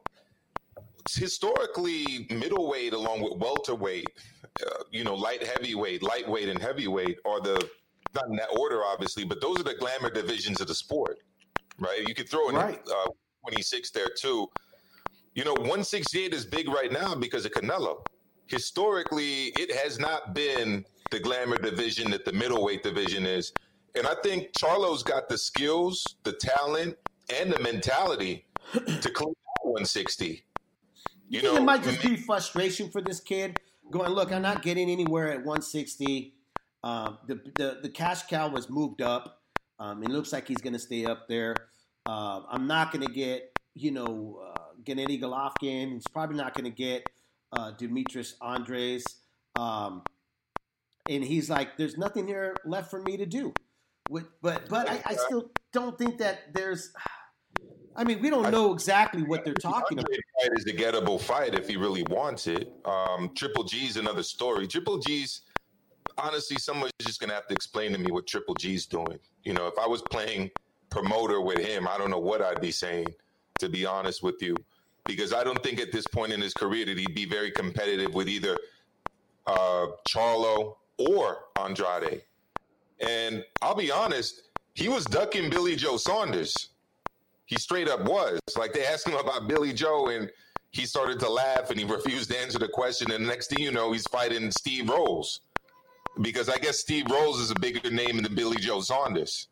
historically, middleweight along with welterweight, uh, you know, light heavyweight, lightweight, and heavyweight are the not in that order, obviously, but those are the glamour divisions of the sport, right? You could throw in Right. uh, twenty-six there too. You know, one sixty-eight is big right now because of Canelo. Historically, it has not been the glamour division that the middleweight division is. And I think Charlo's got the skills, the talent, and the mentality to clean out one sixty. You know, it might just be frustration for this kid going, look, I'm not getting anywhere at one sixty. Um, the, the the cash cow was moved up. Um, it looks like he's going to stay up there. Uh, I'm not going to get, you know, uh, Gennady Golovkin. He's probably not going to get uh, Demetrius Andres. Um, and he's like, there's nothing here left for me to do. With, but but I, I still don't think that there's – I mean, we don't know exactly what they're talking about. Fight is a gettable fight if he really wants it. Um, Triple G's another story. Triple G's – honestly, someone's just going to have to explain to me what Triple G's doing. You know, if I was playing promoter with him, I don't know what I'd be saying, to be honest with you, because I don't think at this point in his career that he'd be very competitive with either uh, Charlo or Andrade. And I'll be honest, he was ducking Billy Joe Saunders. He straight up was. Like, they asked him about Billy Joe, and he started to laugh, and he refused to answer the question. And the next thing you know, he's fighting Steve Rolls. Because I guess Steve Rolls is a bigger name than Billy Joe Saunders.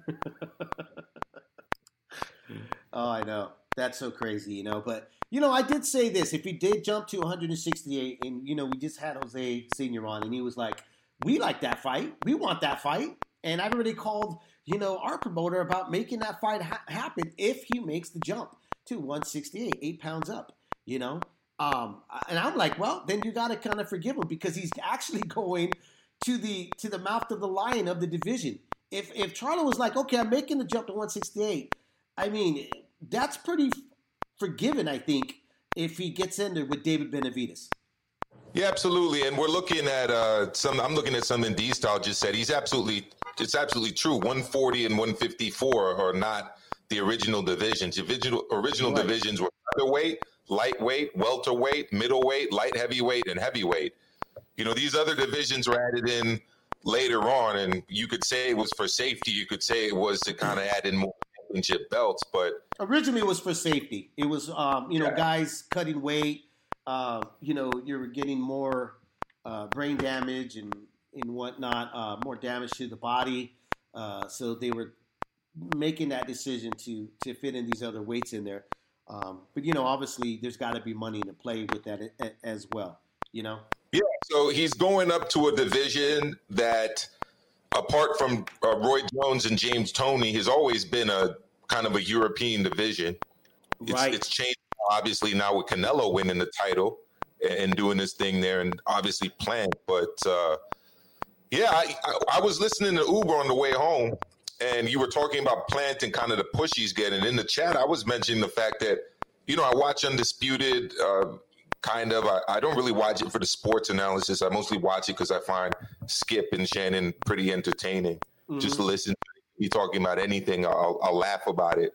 Oh, I know. That's so crazy, you know. But, you know, I did say this. If he did jump to one sixty-eight, and, you know, we just had Jose Senior on, and he was like, we like that fight. We want that fight. And I've already called, you know, our promoter about making that fight ha- happen if he makes the jump to one sixty-eight, eight pounds up, you know. Um, and I'm like, well, then you got to kind of forgive him because he's actually going to the to the mouth of the lion of the division. If if Charlo was like, okay, I'm making the jump to one sixty-eight, I mean, that's pretty forgiven, I think, if he gets in there with David Benavidez. Yeah, absolutely. And we're looking at uh, some. I'm looking at something D-Style just said. He's absolutely, it's absolutely true. one forty and one fifty-four are not the original divisions. Original original Right. divisions were featherweight, lightweight, welterweight, middleweight, light heavyweight, and heavyweight. You know, these other divisions were added in later on, and you could say it was for safety. You could say it was to kind of add in more championship belts, but Originally, it was for safety. It was, um, you know, Yeah. guys cutting weight. Uh, you know, you were getting more uh, brain damage and, and whatnot, uh, more damage to the body. Uh, so they were making that decision to to fit in these other weights in there. Um, but, you know, obviously, there's got to be money to play with that a- a- as well, you know? yeah. So he's going up to a division that, apart from uh, Roy Jones and James Toney, has always been a kind of a European division. It's, Right. it's changed, obviously, now with Canelo winning the title and doing this thing there, and obviously Plant. But, uh, yeah, I, I, I was listening to Uber on the way home, and you were talking about Plant and kind of the push he's getting. In the chat, I was mentioning the fact that, you know, I watch Undisputed, uh, kind of. I, I don't really watch it for the sports analysis. I mostly watch it because I find Skip and Shannon pretty entertaining. Mhm. Just to listen to me talking about anything, I'll, I'll laugh about it.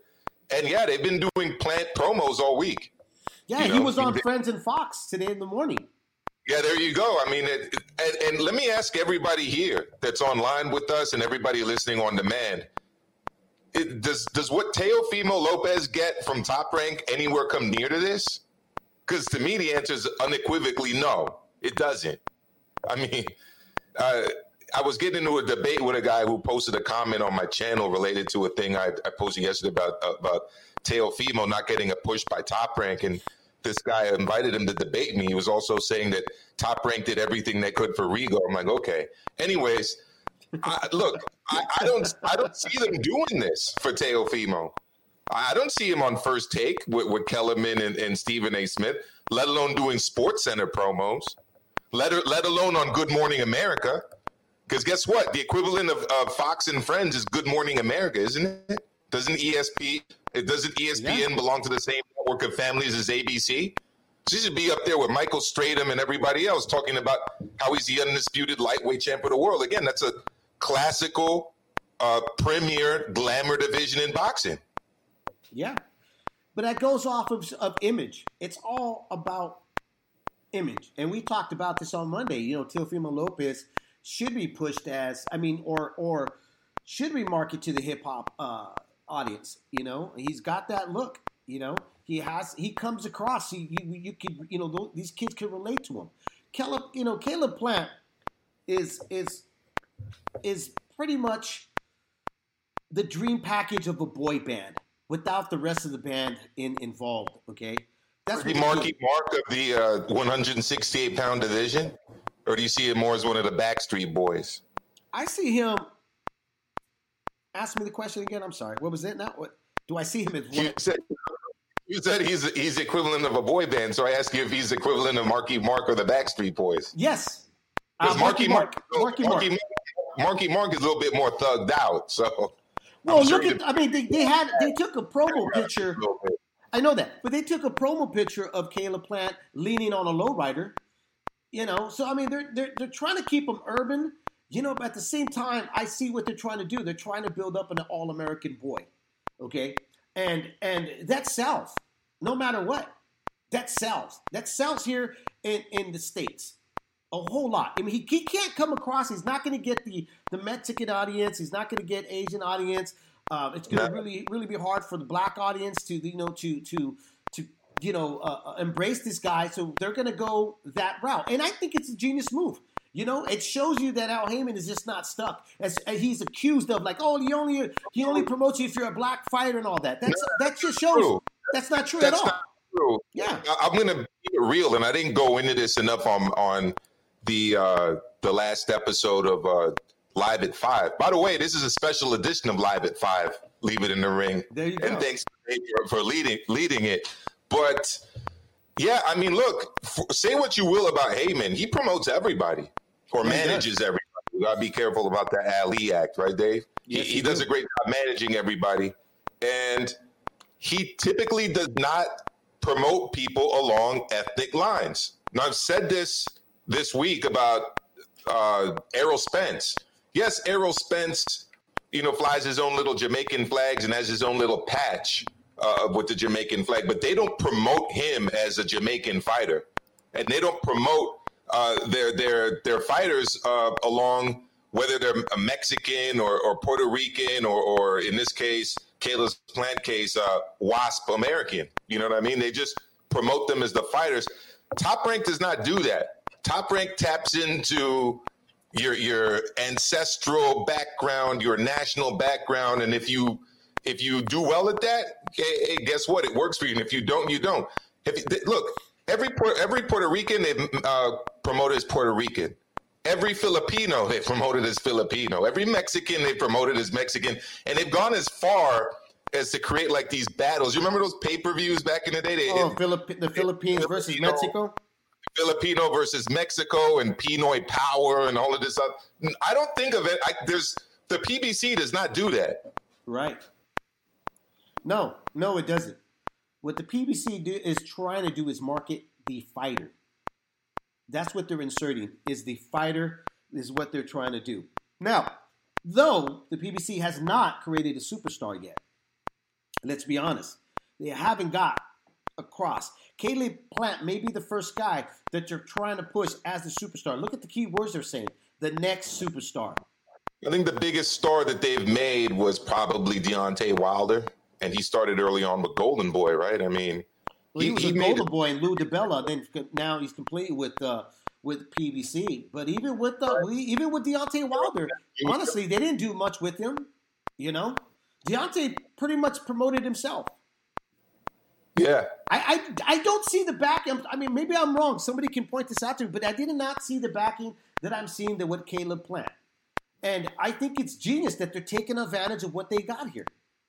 And yeah, they've been doing plant promos all week. Yeah, You he know, was on they- Friends and Fox today in the morning. Yeah, there you go. I mean, it, and, and let me ask everybody here that's online with us and everybody listening on demand. It, does does what Teofimo Lopez get from Top Rank anywhere come near to this? Because to me, the answer is unequivocally no. It doesn't. I mean, uh, I was getting into a debate with a guy who posted a comment on my channel related to a thing I, I posted yesterday about about Teofimo not getting a push by Top Rank, and this guy invited him to debate me. He was also saying that Top Rank did everything they could for Rigo. I'm like, okay. Anyways, I, look, I, I don't, I don't see them doing this for Teofimo. I don't see him on First Take with, with Kellerman and, and Stephen A. Smith, let alone doing Sports Center promos, let, let alone on Good Morning America. Because guess what? The equivalent of, of Fox and Friends is Good Morning America, isn't it? Doesn't E S P, it doesn't E S P N Yeah. belong to the same network of families as A B C? She should be up there with Michael Stratham and everybody else talking about how he's the undisputed lightweight champ of the world. Again, that's a classical, uh, premier glamour division in boxing. Yeah. But that goes off of, of image. It's all about image. And we talked about this on Monday. You know, Teofimo Lopez should be pushed as, I mean, or or should be marketed to the hip hop uh, audience. You know, he's got that look. You know, he has, he comes across. He, you, you could, you know, these kids can relate to him. Caleb, you know, Caleb Plant is is is pretty much the dream package of a boy band without the rest of the band in, involved. Okay, that's The what Marky Mark of the uh, one hundred sixty-eight pound division? Or do you see him more as one of the Backstreet Boys? I see him. Ask me the question again. I'm sorry. What was it now? What do I see him as? You What? said, you said he's he's equivalent of a boy band, so I ask you if he's equivalent of Marky Mark or the Backstreet Boys. Yes, uh, Because Marky Mark. Marky, Marky Mark. Marky, Marky Mark is a little bit more thugged out. So, Well, I'm sure look at. he- I mean, they, they had they took a promo picture. a little bit. I know that, but they took a promo picture of Caleb Plant leaning on a lowrider. You know, so I mean, they're they're they're trying to keep him urban. You know, but at the same time, I see what they're trying to do. They're trying to build up an all-American boy. Okay, and and that sells, no matter what. That sells. That sells here in in the States a whole lot. I mean, he, he can't come across. He's not going to get the the Mexican audience. He's not going to get Asian audience. Uh, it's going to No. really really be hard for the black audience to you know to to to you know uh, embrace this guy. So they're going to go that route, and I think it's a genius move. You know, it shows you that Al Heyman is just not stuck. As, as he's accused of, like, oh, he only he only promotes you if you're a black fighter and all that. That's that just shows true. that's not true That's at all. not true. Yeah. I- I'm gonna keep it real, and I didn't go into this enough on on the uh, the last episode of uh, Live at Five. By the way, this is a special edition of Live at Five. Leave it in the ring. There you And go. thanks for, for leading leading it. But yeah, I mean, look, f- say what you will about Heyman, he promotes everybody or Yeah, he manages everybody. You gotta be careful about the Ali Act, right, Dave? Yes, he, he he does do. a great job managing everybody, and he typically does not promote people along ethnic lines. Now, I've said this this week about uh, Errol Spence. Yes, Errol Spence, you know, flies his own little Jamaican flags and has his own little patch uh, with the Jamaican flag, but they don't promote him as a Jamaican fighter, and they don't promote uh, their their their fighters uh, along whether they're a Mexican or, or Puerto Rican or, or in this case, Caleb Plant case, uh, WASP American. You know what I mean? They just promote them as the fighters. Top Rank does not do that. Top Rank taps into your your ancestral background, your national background, and if you if you do well at that, hey, hey, guess what? It works for you. And if you don't, you don't. If look, every every Puerto Rican they uh, promoted as Puerto Rican. Every Filipino they promoted as Filipino. Every Mexican they promoted as Mexican, and they've gone as far as to create like these battles. You remember those pay-per-views back in the day? They, Oh, Philip, the Philippines versus Filipino- Mexico. Filipino versus Mexico and Pinoy Power and all of this stuff. I don't think of it. I, there's the P B C does not do that. Right. No, no, it doesn't. What the P B C do, is trying to do is market the fighter. That's what they're inserting, is the fighter is what they're trying to do. Now, though the P B C has not created a superstar yet, Let's be honest. They haven't got across. Caleb Plant may be the first guy that you're trying to push as the superstar. Look at the key words they're saying. The next superstar. I think the biggest star that they've made was probably Deontay Wilder, and he started early on with Golden Boy, right? I mean, well, he, he was he a made Golden Boy and Lou DiBella. Then now he's completely with uh, with P B C. But even with uh, even with Deontay Wilder, honestly, they didn't do much with him. You know, Deontay pretty much promoted himself. Yeah. I, I, I don't see the backing. I mean, maybe I'm wrong. Somebody can point this out to me, but I did not see the backing that I'm seeing that with Caleb Plant. And I think it's genius that they're taking advantage of what they got here.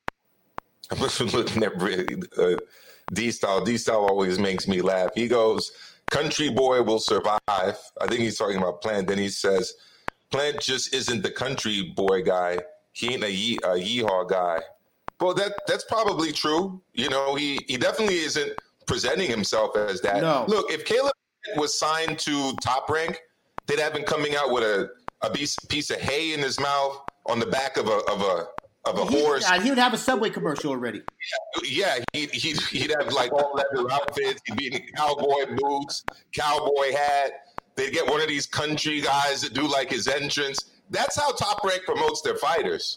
I'm looking at uh, D-Style. D-Style always makes me laugh. He goes, country boy will survive. I think he's talking about Plant. Then he says, Plant just isn't the country boy guy. He ain't a, ye- a yeehaw guy. Well, that that's probably true. You know, he, he definitely isn't presenting himself as that. No. Look, if Caleb was signed to Top Rank, they'd have him coming out with a, a piece, piece of hay in his mouth on the back of a of a of a he, horse. Uh, he would have a Subway commercial already. Yeah, yeah he'd, he'd, he'd have like all leather outfits. He'd be in cowboy boots, cowboy hat. They'd get one of these country guys that do like his entrance. That's how Top Rank promotes their fighters.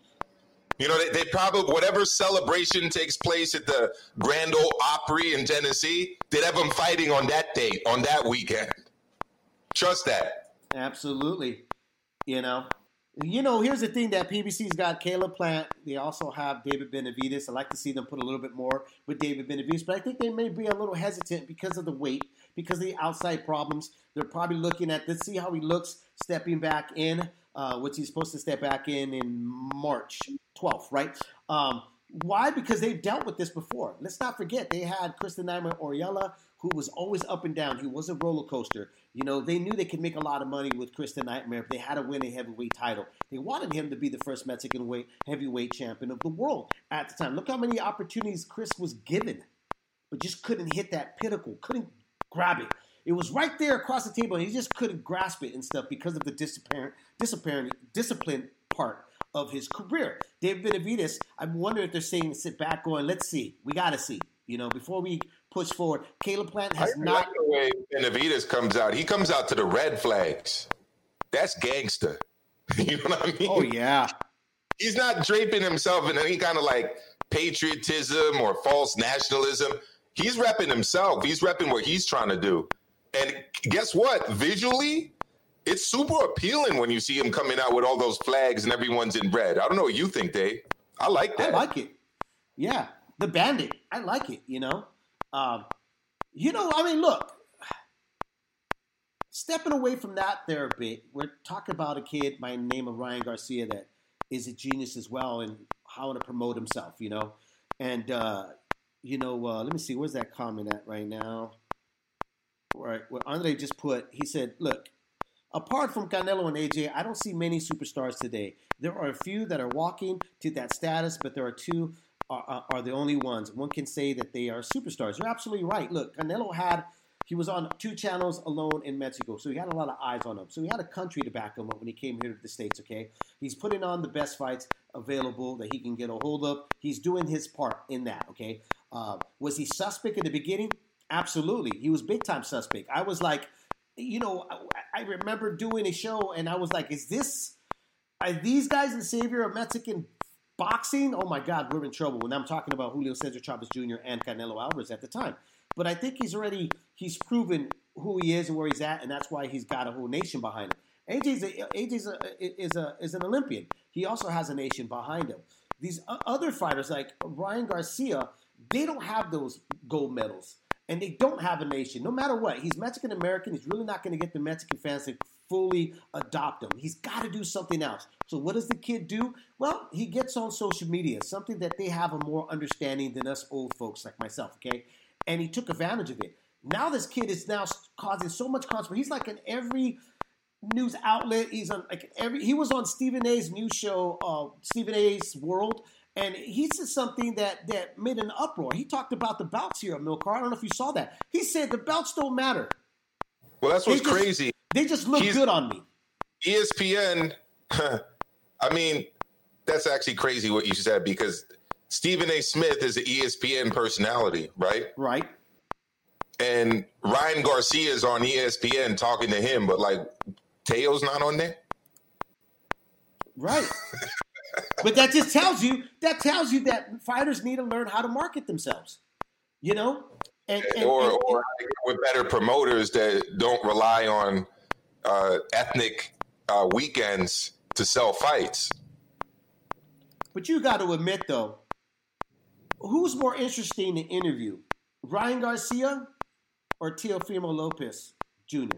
You know, they, they probably, whatever celebration takes place at the Grand Ole Opry in Tennessee, they'd have them fighting on that date, on that weekend. Trust that. Absolutely. You know, you know, here's the thing that P B C's got Caleb Plant. They also have David Benavidez. I'd like to see them put a little bit more with David Benavidez, but I think they may be a little hesitant because of the weight, because of the outside problems. They're probably looking at, let's see how he looks stepping back in, uh, which he's supposed to step back in in March twelfth, right? Um, why? Because they've dealt with this before. Let's not forget, they had Kristen Nightmare Oriella, who was always up and down. He was a roller coaster. You know, they knew they could make a lot of money with Kristen Nightmare if they had to win a heavyweight title. They wanted him to be the first Mexican weight, heavyweight champion of the world at the time. Look how many opportunities Chris was given, but just couldn't hit that pinnacle, couldn't grab it. It was right there across the table, and he just couldn't grasp it and stuff because of the discipline, discipline, discipline part of his career. David Benavidez, I'm wondering if they're saying sit back going, let's see. We got to see. You know, before we push forward. Caleb Plant has I not. like the way Benavidez comes out. He comes out to the red flags. That's gangster. You know what I mean? Oh, yeah. He's not draping himself in any kind of like patriotism or false nationalism. He's repping himself. He's repping what he's trying to do. And guess what? Visually, it's super appealing when you see him coming out with all those flags and everyone's in red. I don't know what you think, Dave. I like that. I like it. Yeah. The Bandit. I like it, you know. Um, you know, I mean, look. Stepping away from that there a bit, we're talking about a kid by the name of Ryan Garcia that is a genius as well in how to promote himself, you know. And, uh, you know, uh, let me see. Where's that comment at right now? Right, where Andre just put, he said, look, apart from Canelo and A J, I don't see many superstars today. There are a few that are walking to that status, but there are two are, are, are the only ones. One can say that they are superstars. You're absolutely right. Look, Canelo had, he was on two channels alone in Mexico, so he had a lot of eyes on him. So he had a country to back him up when he came here to the States, okay? He's putting on the best fights available that he can get a hold of. He's doing his part in that, okay? Uh, was he suspect in the beginning? Absolutely. He was big-time suspect. I was like, you know, I, I remember doing a show, and I was like, is this, are these guys the savior of Mexican boxing? Oh, my God, we're in trouble. When I'm talking about Julio Cesar Chavez Junior and Canelo Alvarez at the time. But I think he's already, he's proven who he is and where he's at, and that's why he's got a whole nation behind him. A J's, a, A J's a, is, a, is an Olympian. He also has a nation behind him. These other fighters, like Ryan Garcia, they don't have those gold medals. And they don't have a nation. No matter what, he's Mexican-American. He's really not going to get the Mexican fans to fully adopt him. He's got to do something else. So what does the kid do? Well, he gets on social media, something that they have a more understanding than us old folks like myself, okay? And he took advantage of it. Now this kid is now causing so much controversy. He's like in every news outlet. He's on like every. He was on Stephen A's new show, uh, Stephen A's World. And he said something that, that made an uproar. He talked about the belts here at Milcar. I don't know if you saw that. He said the belts don't matter. Well, that's what's they just, crazy. They just look He's, good on me. E S P N, I mean, that's actually crazy what you said because Stephen A. Smith is an E S P N personality, right? Right. And Ryan Garcia is on E S P N talking to him, but like Teo's not on there. Right. But that just tells you that tells you that fighters need to learn how to market themselves. You know, and, and, or, and, or with better promoters that don't rely on uh, ethnic uh, weekends to sell fights. But you got to admit, though, who's more interesting to interview, Ryan Garcia or Teofimo Lopez Junior?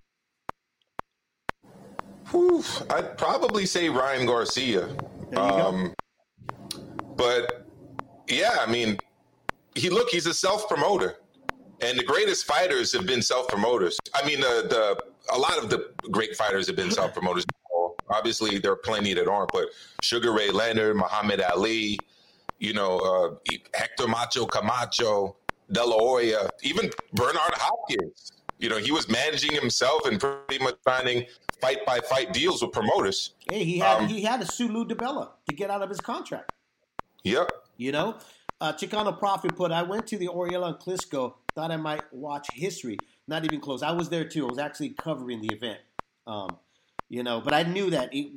Whew, I'd probably say Ryan Garcia. There you um, go. But yeah, I mean, he look, he's a self-promoter, and the greatest fighters have been self-promoters. I mean, the the a lot of the great fighters have been self-promoters. Obviously, there are plenty that aren't, but Sugar Ray Leonard, Muhammad Ali, you know, uh, Hector Macho Camacho, De La Hoya, even Bernard Hopkins. You know, he was managing himself and pretty much finding fight-by-fight deals with promoters. Hey, he had Um, he had to sue Lou DiBella to get out of his contract. Yep. You know, uh, Chicano Prophet put, I went to the Oriela and Klitschko, thought I might watch history. Not even close. I was there too. I was actually covering the event. Um, you know, but I knew that he,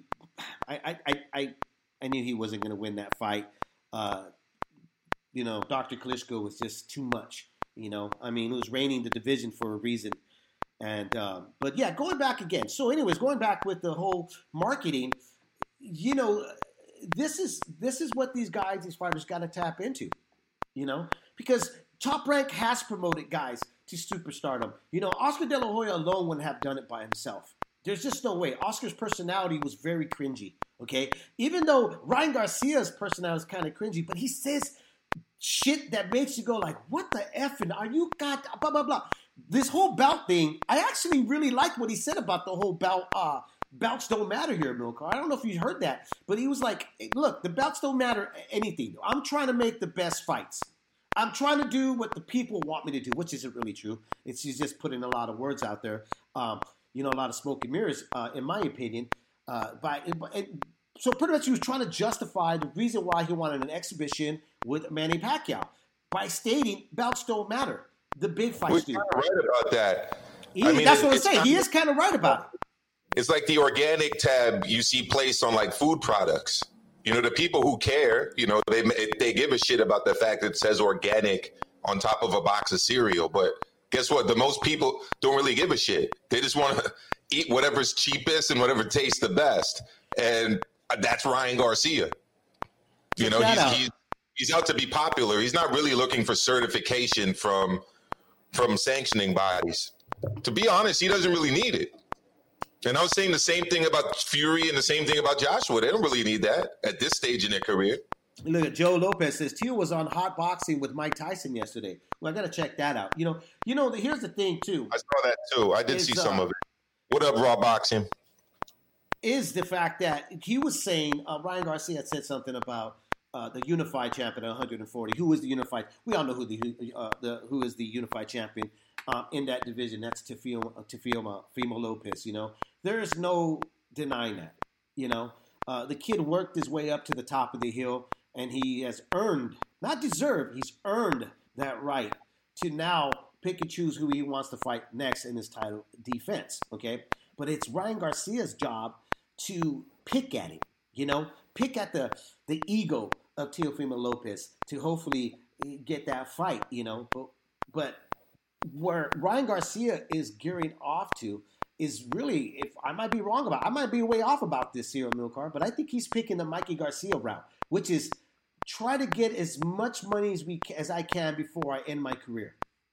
I, I, I, I knew he wasn't going to win that fight. Uh, you know, Doctor Klitschko was just too much. You know, I mean, it was reigning the division for a reason. And um, but yeah, going back again. So, anyways, going back with the whole marketing, you know, this is this is what these guys, these fighters, got to tap into. You know, because Top Rank has promoted guys to superstardom. You know, Oscar De La Hoya alone wouldn't have done it by himself. There's just no way. Oscar's personality was very cringy. Okay, even though Ryan Garcia's personality is kind of cringy, but he says shit that makes you go like, "What the f? And are you got blah blah blah." This whole bout thing, I actually really like what he said about the whole bout. Uh, bouts don't matter here, Milcar. I don't know if you heard that, but he was like, hey, "Look, the bouts don't matter anything. I'm trying to make the best fights. I'm trying to do what the people want me to do," which isn't really true. It's he's just putting a lot of words out there. Um, you know, a lot of smoke and mirrors, uh, in my opinion. Uh, by and, so pretty much he was trying to justify the reason why he wanted an exhibition with Manny Pacquiao by stating bouts don't matter. The big fights do. We're right about that. He, I mean, that's it- what I'm it's saying. not- He is kind of right about it. It's like the organic tab you see placed on like food products. You know, the people who care, you know, they they give a shit about the fact that it says organic on top of a box of cereal. But guess what? The most people don't really give a shit. They just want to eat whatever's cheapest and whatever tastes the best. And that's Ryan Garcia. You Check know, that he's, out. he's he's out to be popular. He's not really looking for certification from from sanctioning bodies. To be honest, he doesn't really need it. And I was saying the same thing about Fury and the same thing about Joshua. They don't really need that at this stage in their career. Look at Joe Lopez says Teo was on Hot Boxing with Mike Tyson yesterday. Well, I got to check that out. You know, you know. Here's the thing too. I saw that too. I did It's, see some uh, of it. What up, Raw Boxing? Is the fact that he was saying uh, Ryan Garcia had said something about uh, the unified champion at one forty. Who is the unified? We all know who the uh, the who is the unified champion uh, in that division. That's Teofimo Teofimo Fimo Lopez. You know, there is no denying that. You know, uh, the kid worked his way up to the top of the hill, and he has earned, not deserved, he's earned that right to now pick and choose who he wants to fight next in his title defense. Okay, but it's Ryan Garcia's job to pick at it, you know, pick at the the ego of Teofimo Lopez to hopefully get that fight, you know. But, but where Ryan Garcia is gearing off to is really, if I might be wrong about, I might be way off about this here, Milcar, but I think he's picking the Mikey Garcia route, which is try to get as much money as we as I can before I end my career.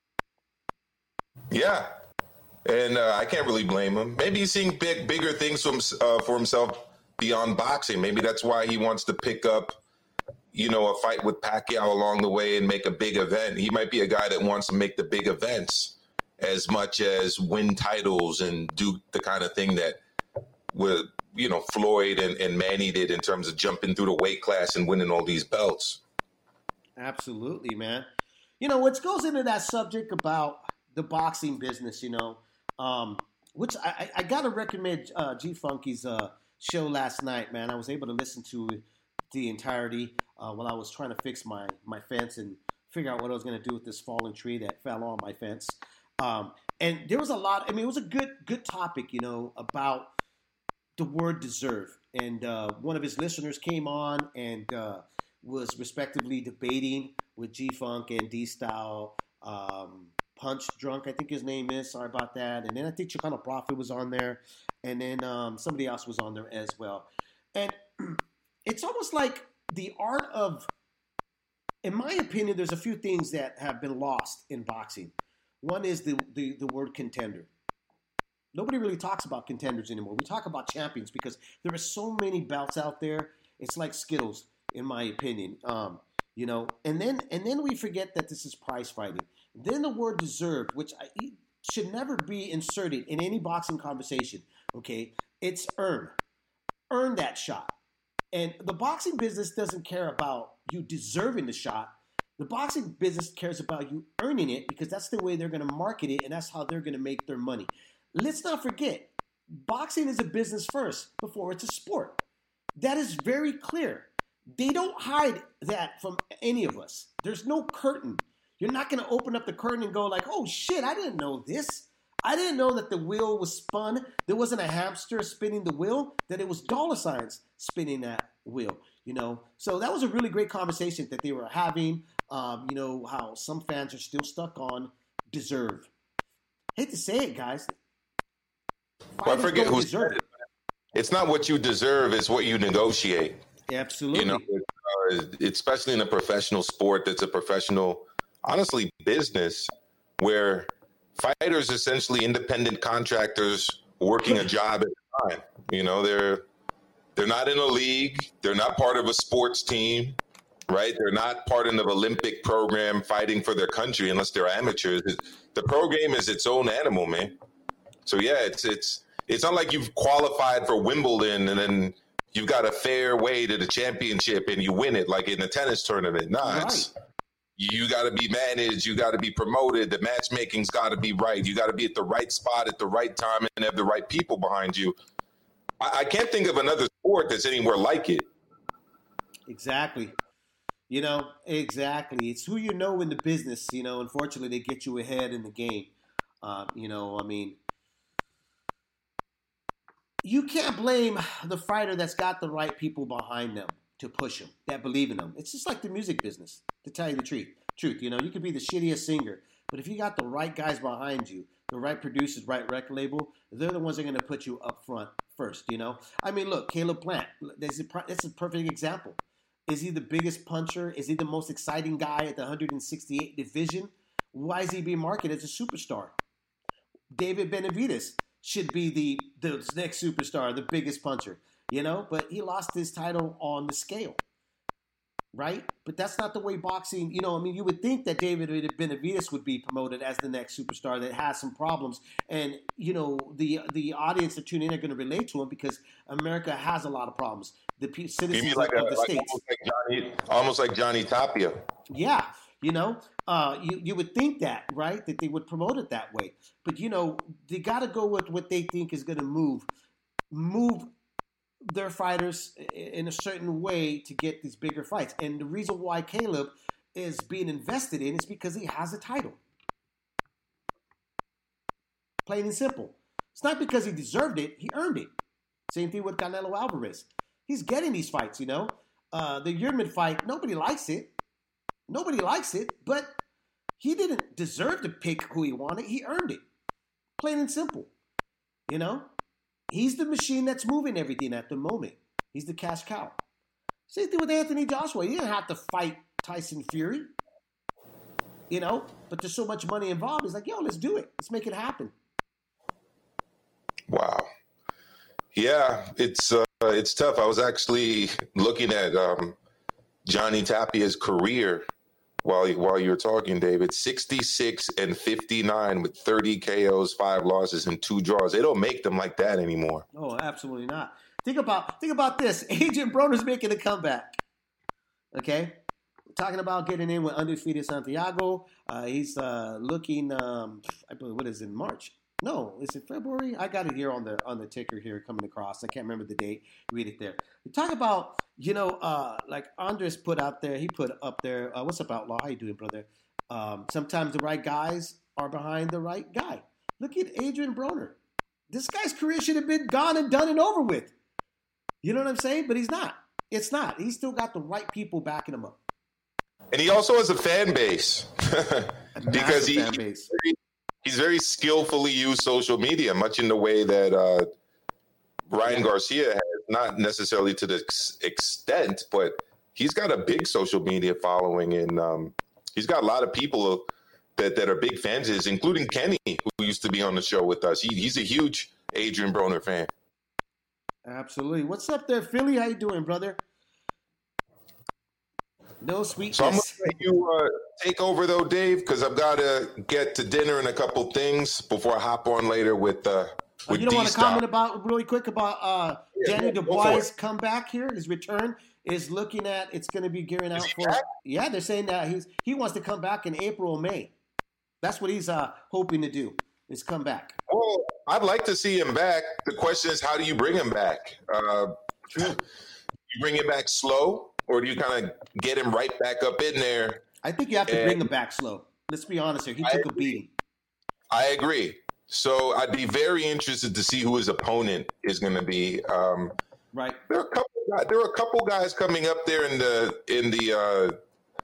Yeah. And uh, I can't really blame him. Maybe he's seeing big, bigger things from, uh, for himself beyond boxing. Maybe that's why he wants to pick up, you know, a fight with Pacquiao along the way and make a big event. He might be a guy that wants to make the big events as much as win titles and do the kind of thing that, with, you know, Floyd and, and Manny did in terms of jumping through the weight class and winning all these belts. Absolutely, man. You know, what goes into that subject about the boxing business, you know, um, which I, I, I got to recommend uh, G Funky's uh, show last night, man. I was able to listen to the entirety. uh, while I was trying to fix my my fence and figure out what I was going to do with this fallen tree that fell on my fence. Um, and there was a lot. I mean, it was a good good topic, you know, about the word deserve. And uh, one of his listeners came on and uh, was respectively debating with G-Funk and D-Style. Um, Punch Drunk, I think his name is. Sorry about that. And then I think Chicano Prophet was on there. And then um, somebody else was on there as well. And it's almost like the art of, in my opinion, there's a few things that have been lost in boxing. One is the, the, the word contender. Nobody really talks about contenders anymore. We talk about champions because there are so many belts out there. It's like Skittles, in my opinion. Um, you know, and then and then we forget that this is prize fighting. Then the word deserved, which I, should never be inserted in any boxing conversation. Okay, it's earn, earn that shot. And the boxing business doesn't care about you deserving the shot. The boxing business cares about you earning it because that's the way they're going to market it and that's how they're going to make their money. Let's not forget, boxing is a business first before it's a sport. That is very clear. They don't hide that from any of us. There's no curtain. You're not going to open up the curtain and go like, oh shit, I didn't know this. I didn't know that the wheel was spun. There wasn't a hamster spinning the wheel, that it was dollar signs spinning that wheel, you know. So that was a really great conversation that they were having. Um, you know, how some fans are still stuck on deserve. Hate to say it, guys. Well, I forget who said it. It's not what you deserve, it's what you negotiate. Absolutely. You know, uh, especially in a professional sport that's a professional, honestly, business where fighters are essentially independent contractors working a job at a time. You know, they're they're not in a league. They're not part of a sports team, right? They're not part of an Olympic program fighting for their country unless they're amateurs. The pro game is its own animal, man. So yeah, it's it's it's not like you've qualified for Wimbledon and then you've got a fair way to the championship and you win it like in a tennis tournament. Nah, Right. it's you got to be managed, you got to be promoted, the matchmaking's got to be right, you got to be at the right spot at the right time and have the right people behind you. I, I can't think of another sport that's anywhere like it. Exactly. You know, exactly. It's who you know in the business. You know, unfortunately, they get you ahead in the game. Uh, you know, I mean, you can't blame the fighter that's got the right people behind them to push them, that believe in them. It's just like the music business, to tell you the truth. Truth, you know, you could be the shittiest singer, but if you got the right guys behind you, the right producers, right record label, they're the ones that are going to put you up front first, you know? I mean, look, Caleb Plant, that's a, that's a perfect example. Is he the biggest puncher? Is he the most exciting guy at the one sixty-eight division? Why is he being marketed as a superstar? David Benavidez should be the, the next superstar, the biggest puncher, you know? But he lost his title on the scale, right? But that's not the way boxing, you know, I mean, you would think that David Benavidez would be promoted as the next superstar that has some problems. And, you know, the the audience that tune in are going to relate to him because America has a lot of problems. The pe- citizens like of, a, of the like states. almost, like Johnny, almost like Johnny Tapia. Yeah, you know, uh, you, you would think that, right, that they would promote it that way. But, you know, they got to go with what they think is going to move, move their fighters in a certain way to get these bigger fights. And the reason why Caleb is being invested in is because he has a title. Plain and simple. It's not because he deserved it, he earned it. Same thing with Canelo Alvarez. He's getting these fights, you know. Uh, the Yerman fight, nobody likes it. Nobody likes it, but he didn't deserve to pick who he wanted. He earned it. Plain and simple. You know? He's the machine that's moving everything at the moment. He's the cash cow. Same thing with Anthony Joshua. He didn't have to fight Tyson Fury. You know? But there's so much money involved. He's like, yo, let's do it. Let's make it happen. Wow. Yeah, it's uh, it's tough. I was actually looking at um, Johnny Tapia's career while while you were talking, David. sixty-six and fifty-nine with thirty K Os, five losses, and two draws. They don't make them like that anymore. Oh, absolutely not. Think about think about this. Agent Broner's making a comeback. Okay? We're talking about getting in with undefeated Santiago. Uh, he's uh, looking, um, I believe, what is it, in March? No, is it February? I got it here on the on the ticker here coming across. I can't remember the date. Read it there. We talk about, you know, uh, like Andres put out there. He put up there. Uh, what's up, Outlaw? How you doing, brother? Um, sometimes the right guys are behind the right guy. Look at Adrian Broner. This guy's career should have been gone and done and over with. You know what I'm saying? But he's not. It's not. He's still got the right people backing him up. And he also has a fan base because he, fan base. He's, very, he's very skillfully used social media, much in the way that uh, Ryan yeah. Garcia has, not necessarily to the ex- extent, but he's got a big social media following, and um, he's got a lot of people that, that are big fans of his, including Kenny, who used to be on the show with us. He, he's a huge Adrian Broner fan. Absolutely. What's up there, Philly? How you doing, brother? No sweetness. So I'm going to let you uh, take over, though, Dave, because I've got to get to dinner and a couple things before I hop on later with uh, with uh, You don't want to D-Stop. comment about, really quick, about uh, Yeah, Danny go Dubois' for comeback here? His return is looking at, it's going to be gearing out Is he for. back? Yeah, they're saying that he's he wants to come back in April or May. That's what he's uh, hoping to do, is come back. Well, I'd like to see him back. The question is, how do you bring him back? Uh, you bring him back slow, or do you kind of get him right back up in there? I think you have to And- bring him back slow. Let's be honest here. He I took a agree. beating. I agree. So I'd be very interested to see who his opponent is going to be. Um, Right. there are a couple. Guys, there are a couple guys coming up there in the in the uh,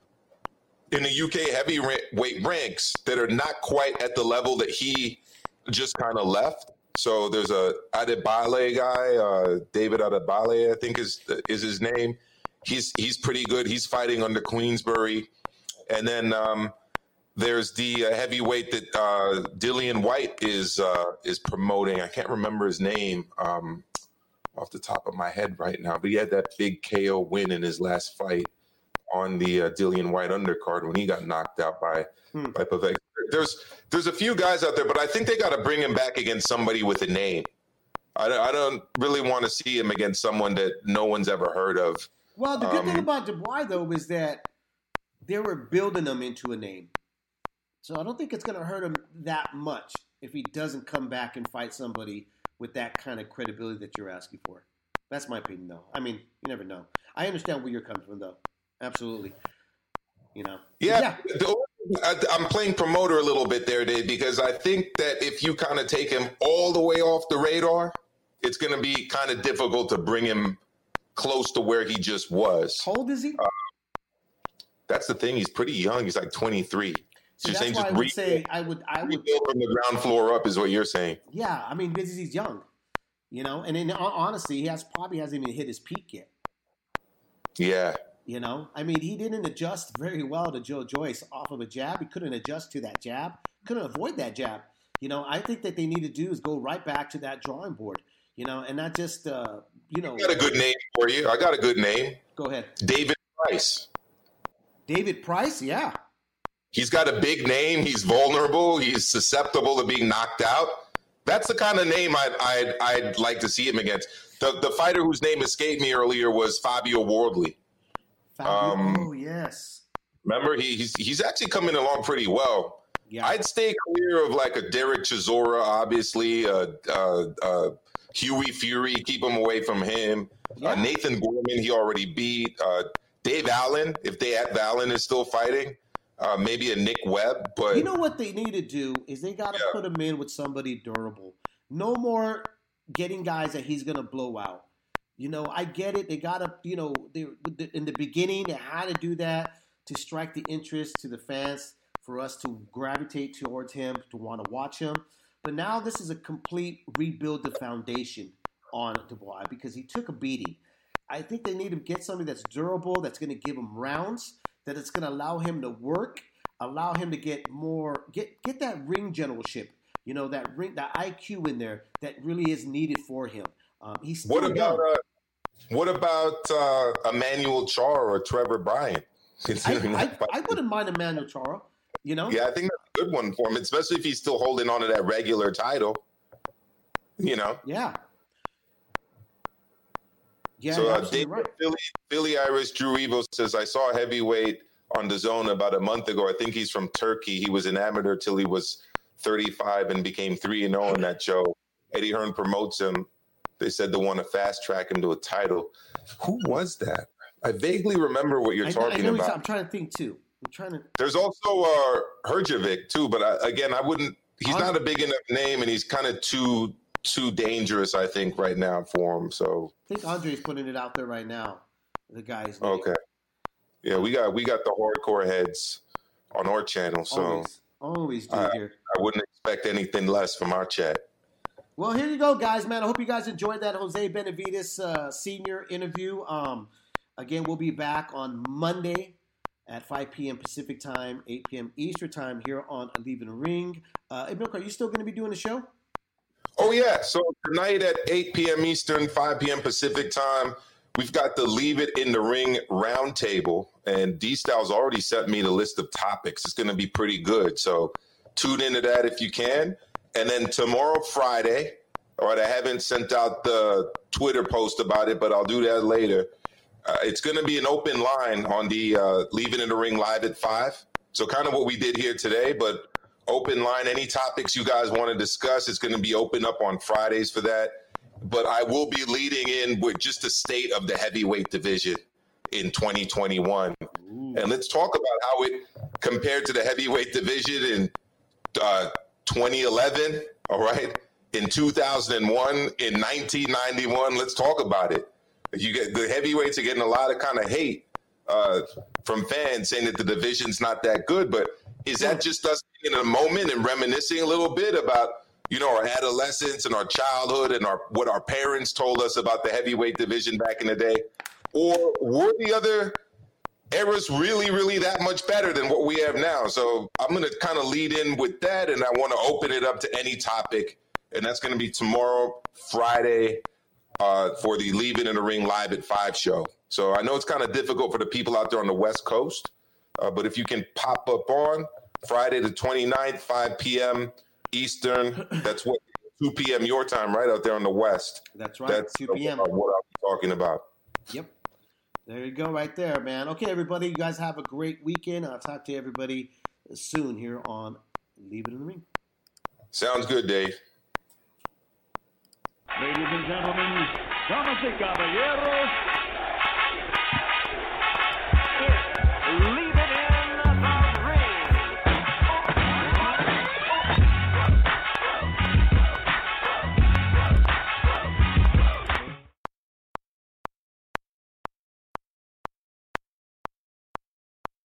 in the U K heavyweight ranks that are not quite at the level that he just kind of left. So there's a Adebale guy, uh, David Adebale, I think is is his name. He's he's pretty good. He's fighting under Queensbury, and then um, there's the uh, heavyweight that uh, Dillian White is uh, is promoting. I can't remember his name um, off the top of my head right now, but he had that big K O win in his last fight on the uh, Dillian White undercard when he got knocked out by Hmm. by Pavek. There's there's a few guys out there, but I think they got to bring him back against somebody with a name. I don't, I don't really want to see him against someone that no one's ever heard of. Well, the good thing Um, about Dubois, though, is that they were building him into a name. So I don't think it's going to hurt him that much if he doesn't come back and fight somebody with that kind of credibility that you're asking for. That's my opinion, though. I mean, you never know. I understand where you're coming from, though. Absolutely. You know? Yeah, Yeah. the- I- I'm playing promoter a little bit there, Dave, because I think that if you kind of take him all the way off the radar, it's going to be kind of difficult to bring him close to where he just was. How old is he? That's the thing. He's pretty young. He's like twenty-three. So See, you're that's saying why I just would re- say I would, I would, rebuild from the ground floor up is what you're saying. yeah. I mean, because he's young, you know. And in hon- honesty, he has probably hasn't even hit his peak yet. Yeah. You know, I mean, he didn't adjust very well to Joe Joyce off of a jab. He couldn't adjust to that jab. Couldn't avoid that jab. You know, I think that they need to do is go right back to that drawing board. You know, and not just, uh, you know. I got a good name for you. I got a good name. Go ahead, David Price. David Price. Yeah, He's got a big name. He's vulnerable. He's susceptible to being knocked out. That's the kind of name I'd, I'd, I'd like to see him against. The, the fighter whose name escaped me earlier was Fabio Wardley. Fabio, Um, oh yes, Remember, he, he's he's actually coming along pretty well. yeah. I'd stay clear of like a Derek Chisora, obviously, uh, uh, uh, Huey Fury. Keep him away from him. Yeah. Uh, Nathan Gorman, he already beat. Uh, Dave Allen, if they at Allen is still fighting. Uh, maybe a Nick Webb, but You know what they need to do is they got to Yeah. put him in with somebody durable. No more getting guys that he's going to blow out. You know, I get it. They got to, you know, they in the beginning they had to do that to strike the interest to the fans for us to gravitate towards him, to want to watch him. But now this is a complete rebuild the foundation on Dubois because he took a beating. I think they need to get somebody that's durable, that's going to give him rounds, that it's going to allow him to work, allow him to get more, get get that ring generalship, you know, that ring, that I Q in there that really is needed for him. Um, he's still what about young. uh, what about uh, Emmanuel Char or Trevor Bryan? Considering I, that I, fight. I wouldn't mind Emmanuel Chara, you know? Yeah, I think that's a good one for him, especially if he's still holding on to that regular title. You know. Yeah. Yeah, so you're uh, absolutely David, right. Philly, Philly Irish Drew Evo says, I saw a heavyweight on the zone about a month ago. I think he's from Turkey. He was an amateur till he was thirty-five and became three and oh in that show. Eddie Hearn promotes him. They said they want to fast track him to a title. Who was that? I vaguely remember what you're I, talking I know about. I'm trying to think too. I'm trying to. There's also uh, Hrgovic too, but I, again, I wouldn't. He's Andre- not a big enough name, and he's kind of too too dangerous, I think, right now for him. So I think Andre's putting it out there right now. The guy's name. okay, yeah, we got we got the hardcore heads on our channel, so Always, always do I, here. I wouldn't expect anything less from our chat. Well, here you go, guys, man. I hope you guys enjoyed that Jose Benavides uh, senior interview. Um, again, we'll be back on Monday at five p.m. Pacific time, eight p.m. Eastern time here on Leave in the Ring. Uh, hey, Milk, are you still going to be doing the show? Oh, yeah. So tonight at eight p.m. Eastern, five p.m. Pacific time, we've got the Leave It in the Ring roundtable. And D-Styles already sent me the list of topics. It's going to be pretty good. So tune into that if you can. And then tomorrow, Friday, all right, I haven't sent out the Twitter post about it, but I'll do that later. Uh, it's going to be an open line on the uh, Leave It in the Ring live at five. So kind of what we did here today, but open line. Any topics you guys want to discuss, it's going to be open up on Fridays for that. But I will be leading in with just a state of the heavyweight division in twenty twenty-one. Ooh. And let's talk about how it compared to the heavyweight division in uh, twenty eleven, all right, in two thousand one, in nineteen ninety-one. Let's talk about it. You get the heavyweights are getting a lot of kind of hate uh, from fans saying that the division's not that good. But is that just us in a moment and reminiscing a little bit about, you know, our adolescence and our childhood and our what our parents told us about the heavyweight division back in the day? Or were the other eras really, really that much better than what we have now? So I'm going to kind of lead in with that, and I want to open it up to any topic. And that's going to be tomorrow, Friday, uh, for the Leave It in the Ring live at five show. So I know it's kind of difficult for the people out there on the West Coast, uh, but if you can pop up on Friday the twenty-ninth, five p.m. Eastern, that's what, two p.m. your time, right out there on the West. That's right, That's two p.m. Uh, what I'm talking about. Yep. There you go right there, man. Okay, everybody, you guys have a great weekend. I'll talk to everybody soon here on Leave It in the Ring. Sounds good, Dave. Ladies and gentlemen, damas y caballeros,